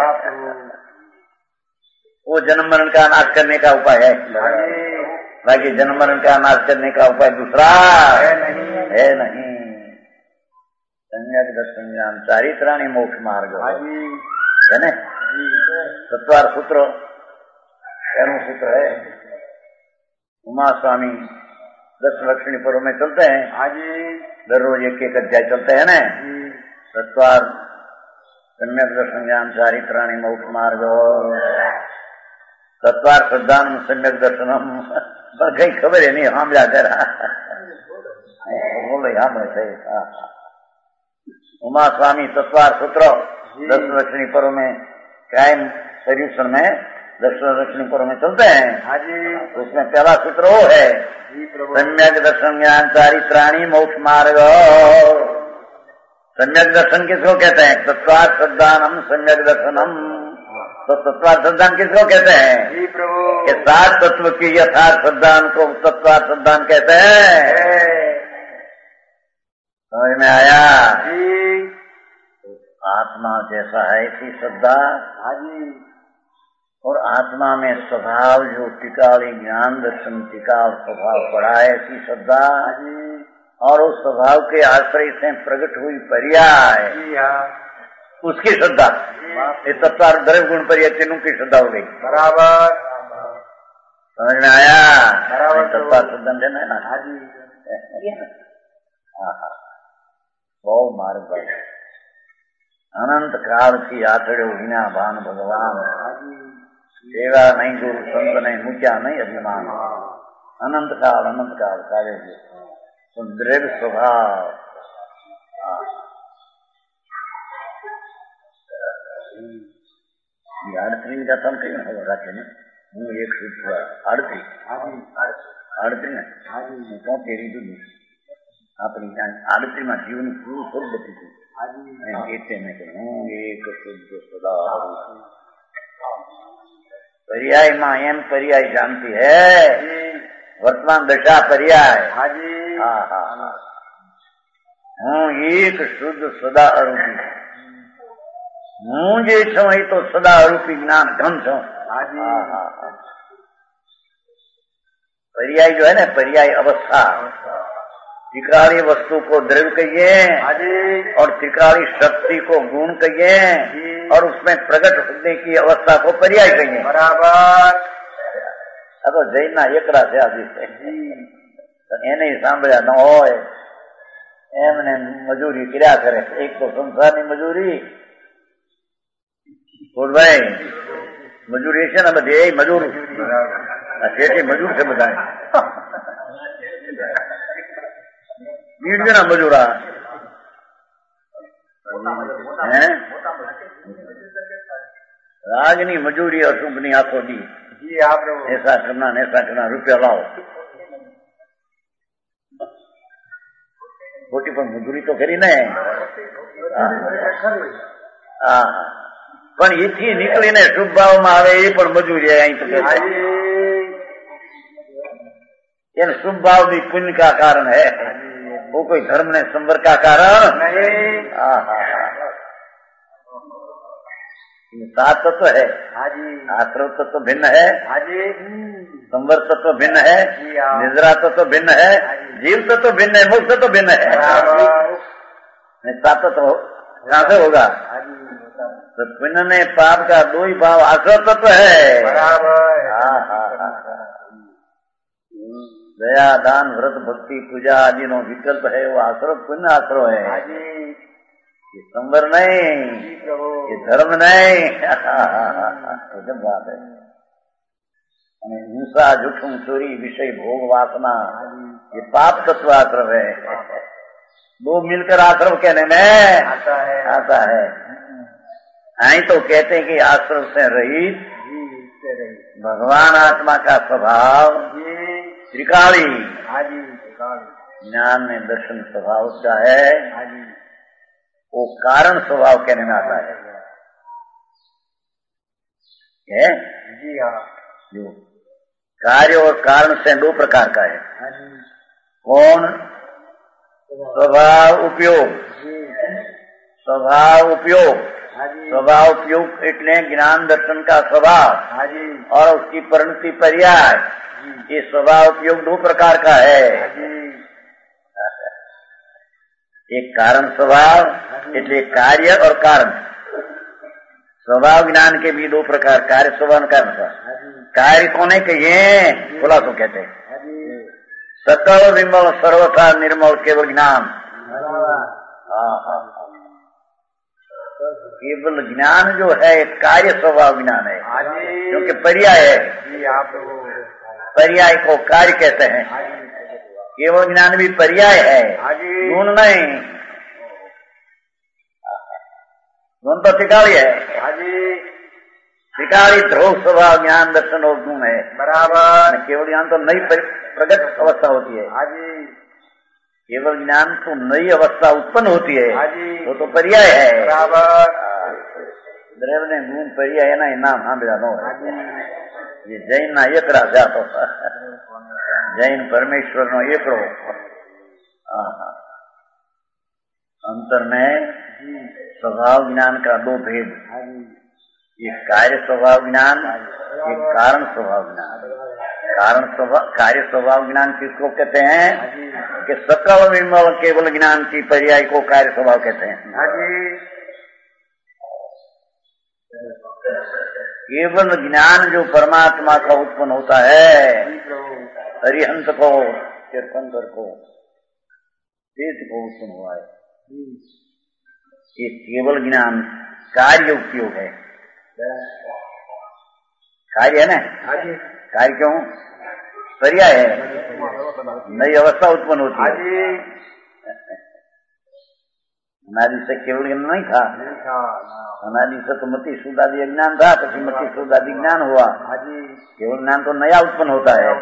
वो जन्म मरण का नाश करने का उपाय है, बाकी जन्म मरण का नाश करने का उपाय दूसरा है नहीं, है नहीं। सम्यक दर्शन ज्ञान चारित्राणी मोक्ष मार्ग है न। सत्वार सूत्र एवं सूत्र है। उमा स्वामी दस लक्षणी पर्व में चलते हैं, दररोज एक एक अध्याय चलते हैं न। सत्वार सम्यक दर्शन ज्ञान चारित्राणी मोक्ष मार्ग सत्वार श्रद्धान सम्यक दर्शनम पर कहीं खबर है नहीं हम जाकर बोलो यहाँ में थे। उमा स्वामी सत्वार सूत्र दस लक्षणी पर्व में कायम शरीर में दर्शन दक्षिणी पर्व में चलते हैं। उसमें पहला सूत्र वो है सम्यक दर्शन ज्ञान चारित्राणी मोक्ष मार्ग। सम्यक दर्शन किसको कहते हैं? तत्वार श्रद्धानम सम्यक दर्शनम। तो तत्वार श्रद्धान किसको कहते हैं? कि सात तत्व की यथार्थ श्रद्धान को तत्वार श्रद्धान कहते हैं। समझ में आया? आत्मा जैसा है ऐसी श्रद्धा और आत्मा में स्वभाव जो टिकाली ज्ञान दर्शन टिकाल स्वभाव पड़ा है ऐसी श्रद्धा और उस स्वभाव के आश्रय से प्रकट हुई पर्याय उसकी श्रद्धा। ये तत्वार द्रव्य गुण पर्याय तीनों की श्रद्धा हो गई। बराबर समझ में आया? तत्वार श्रद्धा देना है ना। बहु मार्ग भाई अनंत काल की आचड़ो विना भान भगवान सेवा नहीं गुरु संत नहीं मुख्या नहीं अभिमान। अनंत काल अनंत काल कार्य द्रव्य स्वभाव अड़तरी जाता कहीं राखे ने हूँ एक अड़तरी अड़तरी ने क्यों तेरी दूधी अपनी अड़तरी में जीवन पूરું સ્વર્ગ બતી એટલે મેં કહ્યું હું એક શુદ્ધ સદા पर्याय माँ एम पर्याय जानती है वर्तमान दशा पर्याय। हाँ हाँ हूँ एक शुद्ध सदा अरूपी हूँ जे छो ये तो सदा अरूपी ज्ञान घन छो। पर्याय जो है ना पर्याय अवस्था त्रिकाली वस्तु को द्रव्य कहिए और त्रिकाली शक्ति को गुण कहिए और उसमें प्रकट होने की अवस्था को पर्याय कहिए। बराबर अब जैन ना एकड़ा से आदि से एने सांभळ्या न होय એમને મજૂરી કર્યા કરે. એક તો સંસારની મજૂરી, ભાઈ મજૂરી છે ને બધી એ મજૂર શેઠી મજૂર છે બધા મીડિયાના મજૂરા હે રાજની મજૂરી અશુભની આખો દી એસા કરના ને એસા કરના રૂપિયા લાવો. ખોટી પણ મજૂરી તો કરી ને. હા પણ એથી નીકળીને શુભ ભાવમાં આવે એ પણ મજૂરી અહીં તો એને शुभ भाव भी पुण्य का कारण है, वो कोई धर्म ने संवर का कारण नहीं. सात तत्व है, आश्रव तत्व भिन्न है, संवर तत्व भिन्न है, निद्रा तत्व भिन्न है, जीव तत्व भिन्न है, मोक्ष तत्व भिन्न है. सात तत्व कहाँ से होगा? तो पुण्य ने पाप का दो ही भाव आश्रव तत्व है. दया दान व्रत भक्ति पूजा आदि नो विकल्प है, वो आश्रव पुण्य आश्रव है. ये संवर नहीं, ये धर्म नहीं. गजब बात है. हिंसा झूठम चोरी विषय भोग वासना ये पाप तत्व आश्रव है. दो मिलकर आश्रव कहने में आता है, आता है. आई तो कहते हैं कि आश्रव से रहित भगवान आत्मा का स्वभाव त्रिकाली. ज्ञान में दर्शन स्वभाव का है, वो कारण स्वभाव कहने में आता है. है? जी हाँ. जो कार्य और कारण से दो प्रकार का है. कौन? स्वभाव उपयोग. स्वभाव उपयोग. स्वभाव उपयोग એટલે ज्ञान दर्शन का स्वभाव और उसकी परिणति पर्याय. ये स्वभाव उपयोग दो प्रकार का है. एक कारण स्वभाव એટલે कार्य और कारण. स्वभाव ज्ञान के भी दो प्रकार, कार्य स्वभाव कारण स्वभाव. कार्य कोने कहिए? खुलासो कहते हैं. सकल विमल सर्वथा निर्मल केवल ज्ञान. केवल ज्ञान जो है कार्य स्वभाव ज्ञान है, क्योंकि पर्याय है. पर्याय को कार्य कहते हैं. केवल ज्ञान भी पर्याय है, गुण नहीं. गुण तो टिकाली है. टिकाली ध्रुव स्वभाव ज्ञान दर्शन और गुण है. बराबर. केवल ज्ञान तो नई प्रगट अवस्था होती है. केवल ज्ञान तो नई अवस्था उत्पन्न होती है, वो तो पर्याय है. बराबर. द्रव ने गुण पर्याय ना नाम સાંભળ્યા ન હોય. ये जैन ना एकड़ा जातो. जैन परमेश्वर नो एकड़ो. अंतर में स्वभाव ज्ञान का दो भेद. एक कार्य स्वभाव ज्ञान, एक कारण स्वभाव ज्ञान. कारण स्वभाव कार्य स्वभाव ज्ञान किसको कहते हैं? कि सकल विमल केवल ज्ञान की पर्याय को कार्य स्वभाव कहते हैं. केवल ज्ञान जो परमात्मा का उत्पन्न होता है, अरिहंत को, तीर्थंकर को, तीर्थ को उत्पन्न हुआ है, ये केवल ज्ञान कार्य उपयोग है. कार्य है ना? कार्य क्यों? पर्याय है, नई अवस्था उत्पन्न होती है. अनादि से केवल ज्ञान नहीं था. अनादि से तो मति शुद्धादि अज्ञान था, પછી मति शुद्धादि ज्ञान हुआ. केवल ज्ञान तो नया उत्पन्न होता है.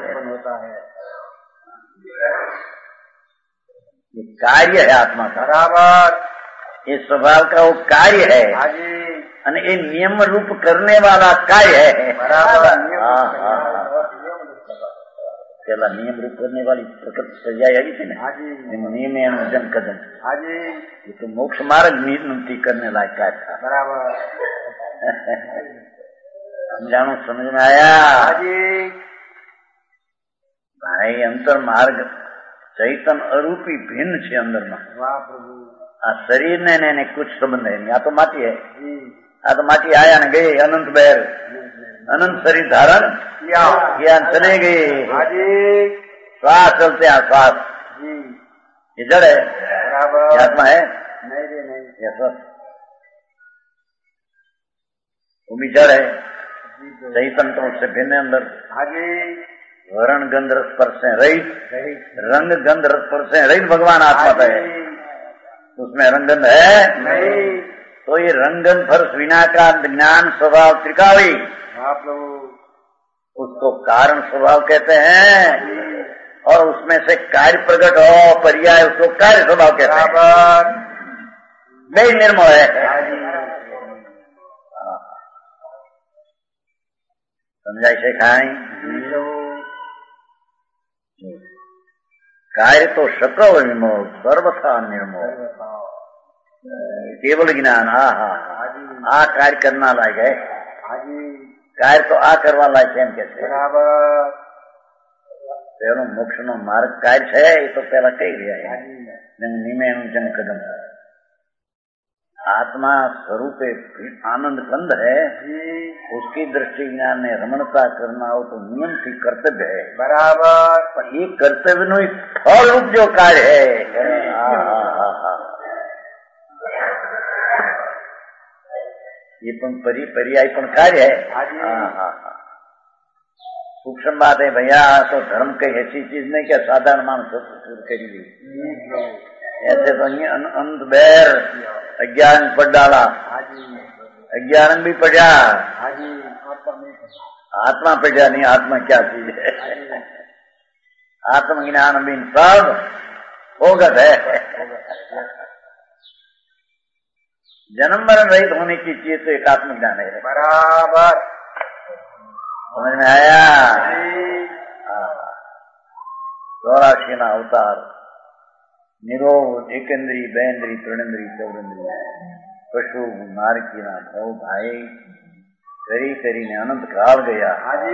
ये कार्य है आत्मा का. बराबर. ये स्वभाव का वो कार्य है, અને એ નિયમ રૂપ करने वाला कार्य है. बराबर. પેલા નિયમ રૂપ करने वाली प्रकृति सजाई आई थी ना, नियम एनु जन कदम. ये तो मोक्ष मार्ग नियंत्रण करने लायक कार्य था. बराबर. समझानो समझ में आया? भाई अंतर मार्ग चैतन अरूपी भिन्न છે અંદર માં. આ શરીર ને એને कुछ संबंध है नहीं. आ तो माटी है. आ तो माटी आया ने गई अनंत बहर, अनंत शरीर धारण किया, चले गए. श्वास चलते हैं, श्वास ये जड़ है, ये आत्मा है
नहीं रे नहीं,
ये स्वस्थ वो भी जड़ है। चैतन्य तो उससे भिन्न अंदर वर्ण गंध रस स्पर्श से रहित, रंग गंध रस स्पर्श से रहित भगवान आत्मा है, उसमें रंगगंध है
नहीं।
तो ये रंगगंध फर्श विना का ज्ञान स्वभाव त्रिकावी,
आप लोग
उसको कारण स्वभाव कहते हैं, और उसमें से कार्य प्रकट हो पर्याय उसको कार्य स्वभाव कहते हैं। नहीं निर्मल है, समझाई से खाई कार्य तो सकल विमोल सर्वथा निर्मोल केवल ज्ञान। हा हा आ कार्य करना लायक है, कार्य तो आ करवा लायक है कैसे પેલો મોક્ષનો માર્ગ કાર્ય છે એ તો પેલા કઈ રહ્યા નિમે જન કદમ आत्मा स्वरूप आनंद कंद है, उसकी दृष्टि ज्ञान ने रमणता करना हो तो नियम की कर्तव्य है बराबर, पर ये कर्तव्य नो फल रूप जो कार्य है आ, आ, आ, आ। ये पण परि पर्याय पण कार्य है। सूक्ष्म बात है भैया, तो धर्म कई ऐसी चीज नहीं क्या साधारण मानस करी, ऐसे तो अंत बैर अज्ञान पढ़ डाला, अज्ञान भी पढ़ा, आत्मा पढ़ा नहीं, आत्मा क्या चीज है, आत्मज्ञान भी सब होगत है। जन्म मरण रहित होने की चीज तो एक आत्मज्ञान है बराबर, समझ में आया। चौरासी ना अवतार निरोध एकेंद्री बेंद्री त्रिनेंद्री चौरेंद्री पशु नारकी ना भव भाई करी करी ने अनंत काल गया।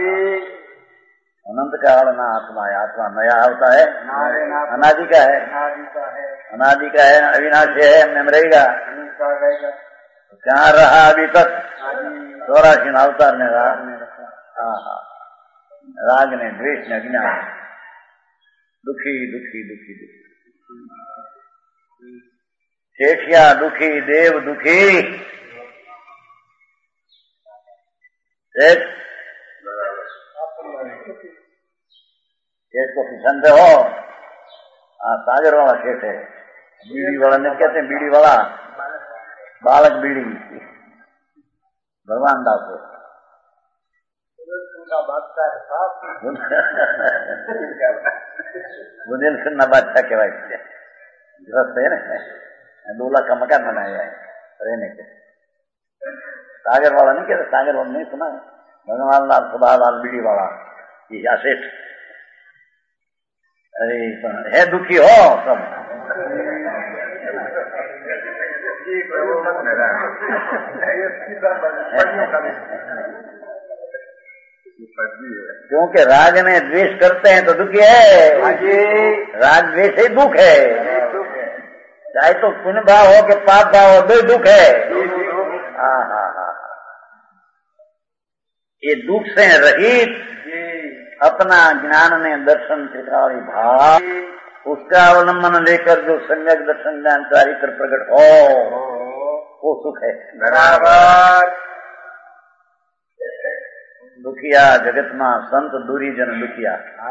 अनंत काल ना आत्मा है, आत्मा नया होता है, अनादि का है, अनादि का है, अविनाशी है, हमने रहेगा कहाँ रहा अभी तक, चौरासी ना अवतार ने रहा। हाँ हाँ, राग ने द्वेष ने अज्ञान, दुखी दुखी दुखी दुखी शेठिया दुखी देव दुखी, शेठ शेठ को पिछनते हो, हाँ सागर वाला शेठ है, बीड़ी वाला नहीं कहते, बीड़ी वाला बालक बीड़ी भगवान दास है बुंदेलखंड ना बादशाह कहवाय ग्रस्त है ना, दो लाख का मकान बनाया है रहने के। सागर वाला नहीं कहते, सागर वाला नहीं सुना, भगवान लाल सुबह लाल बीड़ी वाला ये सेठ। अरे है दुखी हो सब, क्योंकि राग में द्वेष करते हैं तो दुखी है, राग द्वेष ही दुख है, चाहे तो पुण्य भाव हो कि पाप भाव हो, दो दुख है। हाँ हाँ हाँ, ये दुख से रहित अपना ज्ञान ने दर्शन त्रिकाली भाव, उसका अवलंबन लेकर जो सम्यक दर्शन ज्ञान चारित्र प्रकट हो वो सुख है बराबर। दुखिया जगत में संत दूरी जन दुखिया,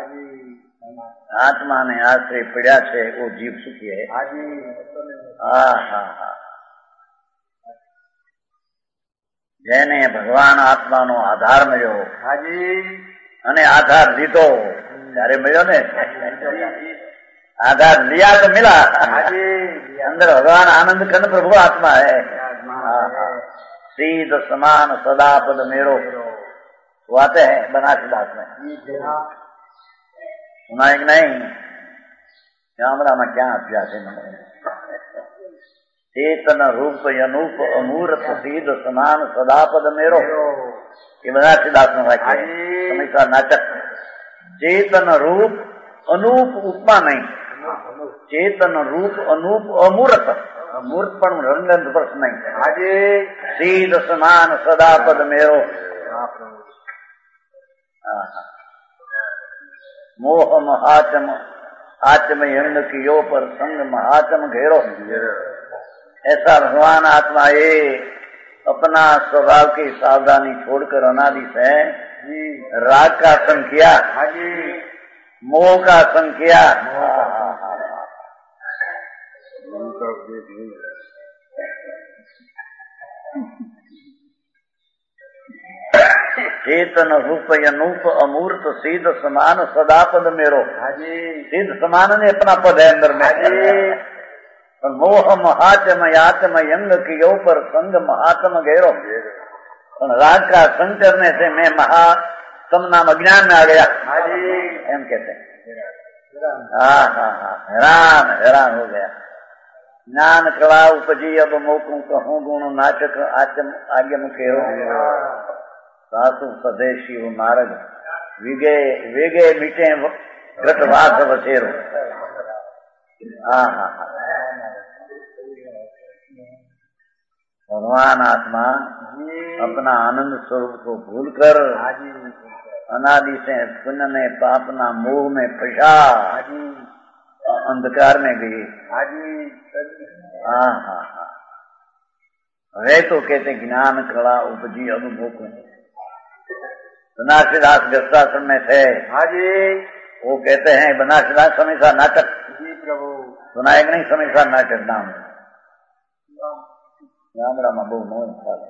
आत्मा ने आश्रय पड़ा है वो जीव सुखी है। हाँ हाँ हाँ, जेने भगवान आत्मा नो आधार मिलो अने आधार लीधो त्यारे मिलो ने, आधार लिया तो मिला, अंदर भगवान आनंद खंड प्रभु आत्मा है। सीध समान सदा पद मेरो वो आते हैं बनारसी दास में, सुना एक नहीं श्यामला में क्या अभ्यास है, चेतन रूप अनूप अमूर्त सीध समान सदा पद मेरो, ये बनारसी दास में वाक्य है, समय का नाटक। चेतन रूप अनूप उपमा नहीं, चेतन रूप अनूप अमूर्त, अमूर्त पर रंगन स्पर्श नहीं, सीध समान सदा पद मेरो। मोह महाचम आत्म यंग कियो पर संग महात्म घेरो। ऐसा भगवान आत्मा ये अपना स्वभाव की सावधानी छोड़कर अनादि से राग का संग किया, मोह का संग किया। चेतन रूप अनूप अमूर्त सिद्ध समान सदा पद मेरो। सिद्ध समान ने अपना पद है अंदर में। मोह महात्म यात्म यंग कियो पर संग महात्म घेरो। राग का संग करने से मैं महात्म नाम अज्ञान में आ गया, एम कहते हैं। हाँ हाँ हाँ हैरान हैरान हो गया। ज्ञान कला उपजी अब मोकू कहूँ गुण नाटक आचम आज्ञम केरो। सासु स्वदेशी वो मार्ग विगे वेगे मिटे घटवास बसेरो। हाँ हाँ हाँ भगवान आत्मा अपना आनंद स्वरूप को भूलकर अनादि से पुण्य में पाप ना मोह में फंसा अंधकार में गई। हाँ हाँ हाँ वे तो कहते ज्ञान कला उपजी अब मुख। बनारसीदास गृहस्थाश्रम में थे, वो कहते हैं बनारसीदास समीसा नाटक सुना एक नहीं, समीसा नाटक नाम गामડામાં બહુ મોજ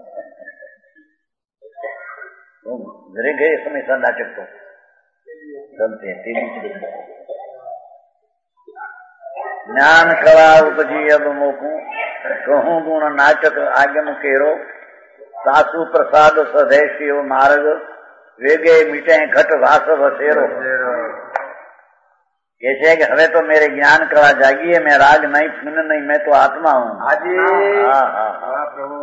ઘરે ઘરે સમીસા નાટક તો ચલતે हैं टीवी। ज्ञान कला उपजी अब मोकू कहूँ गुण नाटक आज्ञम केरो। सासु प्रसाद स्वदेशी मार्ग वेगे मिटे घट वास बसेरो। कैसे कि हमें तो मेरे ज्ञान कला जागी है, मैं राग नहीं पुण्य नहीं, मैं तो आत्मा हूँ। हाँ हाँ हाँ प्रभु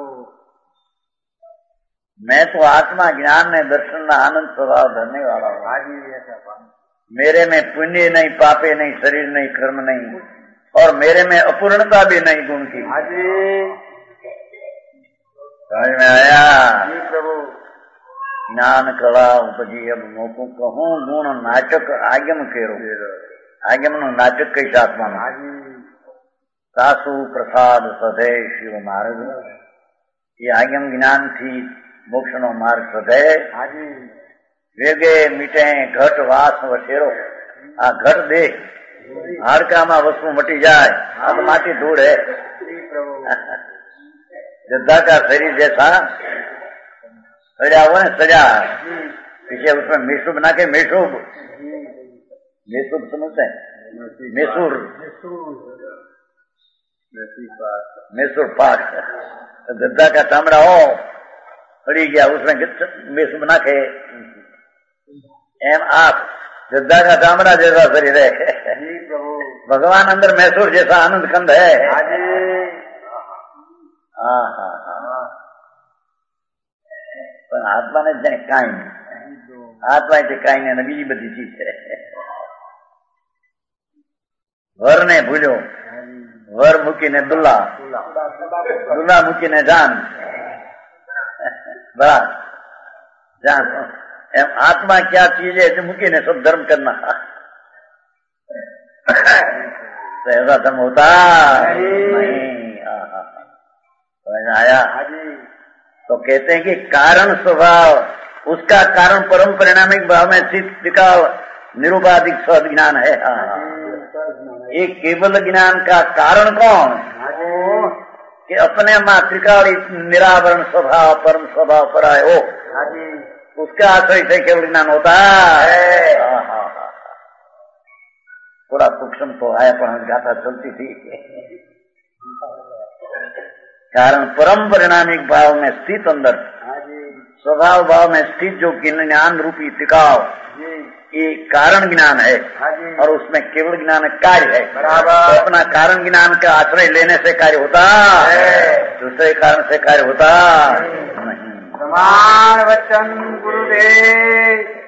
मैं तो आत्मा ज्ञान में दर्शन आनंद स्वभाव धरने वाला हूँ। मेरे में पुण्य नहीं, पापे नहीं, शरीर नहीं, कर्म नहीं, और मेरे में अपूर्णता भी नहीं गुण की। समझ में आया प्रभु। ज्ञान कला उपजी अब मोकू कहूँ गुण नाटक आज्ञम केरो। आज्ञम नु नाटक कैसे आत्मा में सासु प्रसाद स्वदेश शिव मार्ग। ये आज्ञम ज्ञान थी मोक्ष नो मार्ग सदय। वेगे मिटे घट वास वसेरो। आ घट दे हाड़का में वस्तु मटी जाए, आ तो माटी धूड़ है। गद्दा का शरीर जैसा सजा हुआ है, सजा पीछे उसमें मेसूब बना के मेसूब मेसूब समझते हैं, मेसूर मेसूर पाक गद्दा का चामड़ा हो पड़ी गया, उसमें मेसूब बना के एम आप गद्दा का चामड़ा जैसा शरीर है। भगवान अंदर मैसूर जैसा आनंद कंद है। हाँ हाँ हाँ पर आत्मा ने जाए काई आत्मा जे काई ने बीजी बधी चीज है। वर ने भूलो, वर मुकी ने दुल्ला, दुल्ला मुकी ने जान बड़ा जान। एम आत्मा क्या चीज है जो मुकी ने सब धर्म करना। तो ऐसा धर्म होता नहीं। आया तो कहते हैं कि कारण स्वभाव उसका कारण परम परिणामिक भाव में स्थित टिकाव निरुपाधिक सद ज्ञान है। ये केवल ज्ञान का कारण कौन कि अपने मातृका और निरावरण स्वभाव परम स्वभाव पर आए हो, उसका आश्रय से केवल ज्ञान होता है। थोड़ा सूक्ष्म तो है पर गाथा चलती थी। कारण परम परिणामिक भाव में स्थित अंदर स्वभाव भाव में स्थित जो ज्ञान रूपी टिकाव ये कारण ज्ञान है और उसमें केवल ज्ञान कार्य है। तो अपना कारण ज्ञान का आश्रय लेने से कार्य होता है, दूसरे कारण से कार्य होता नहीं।
प्रमाण वचन गुरुदेव।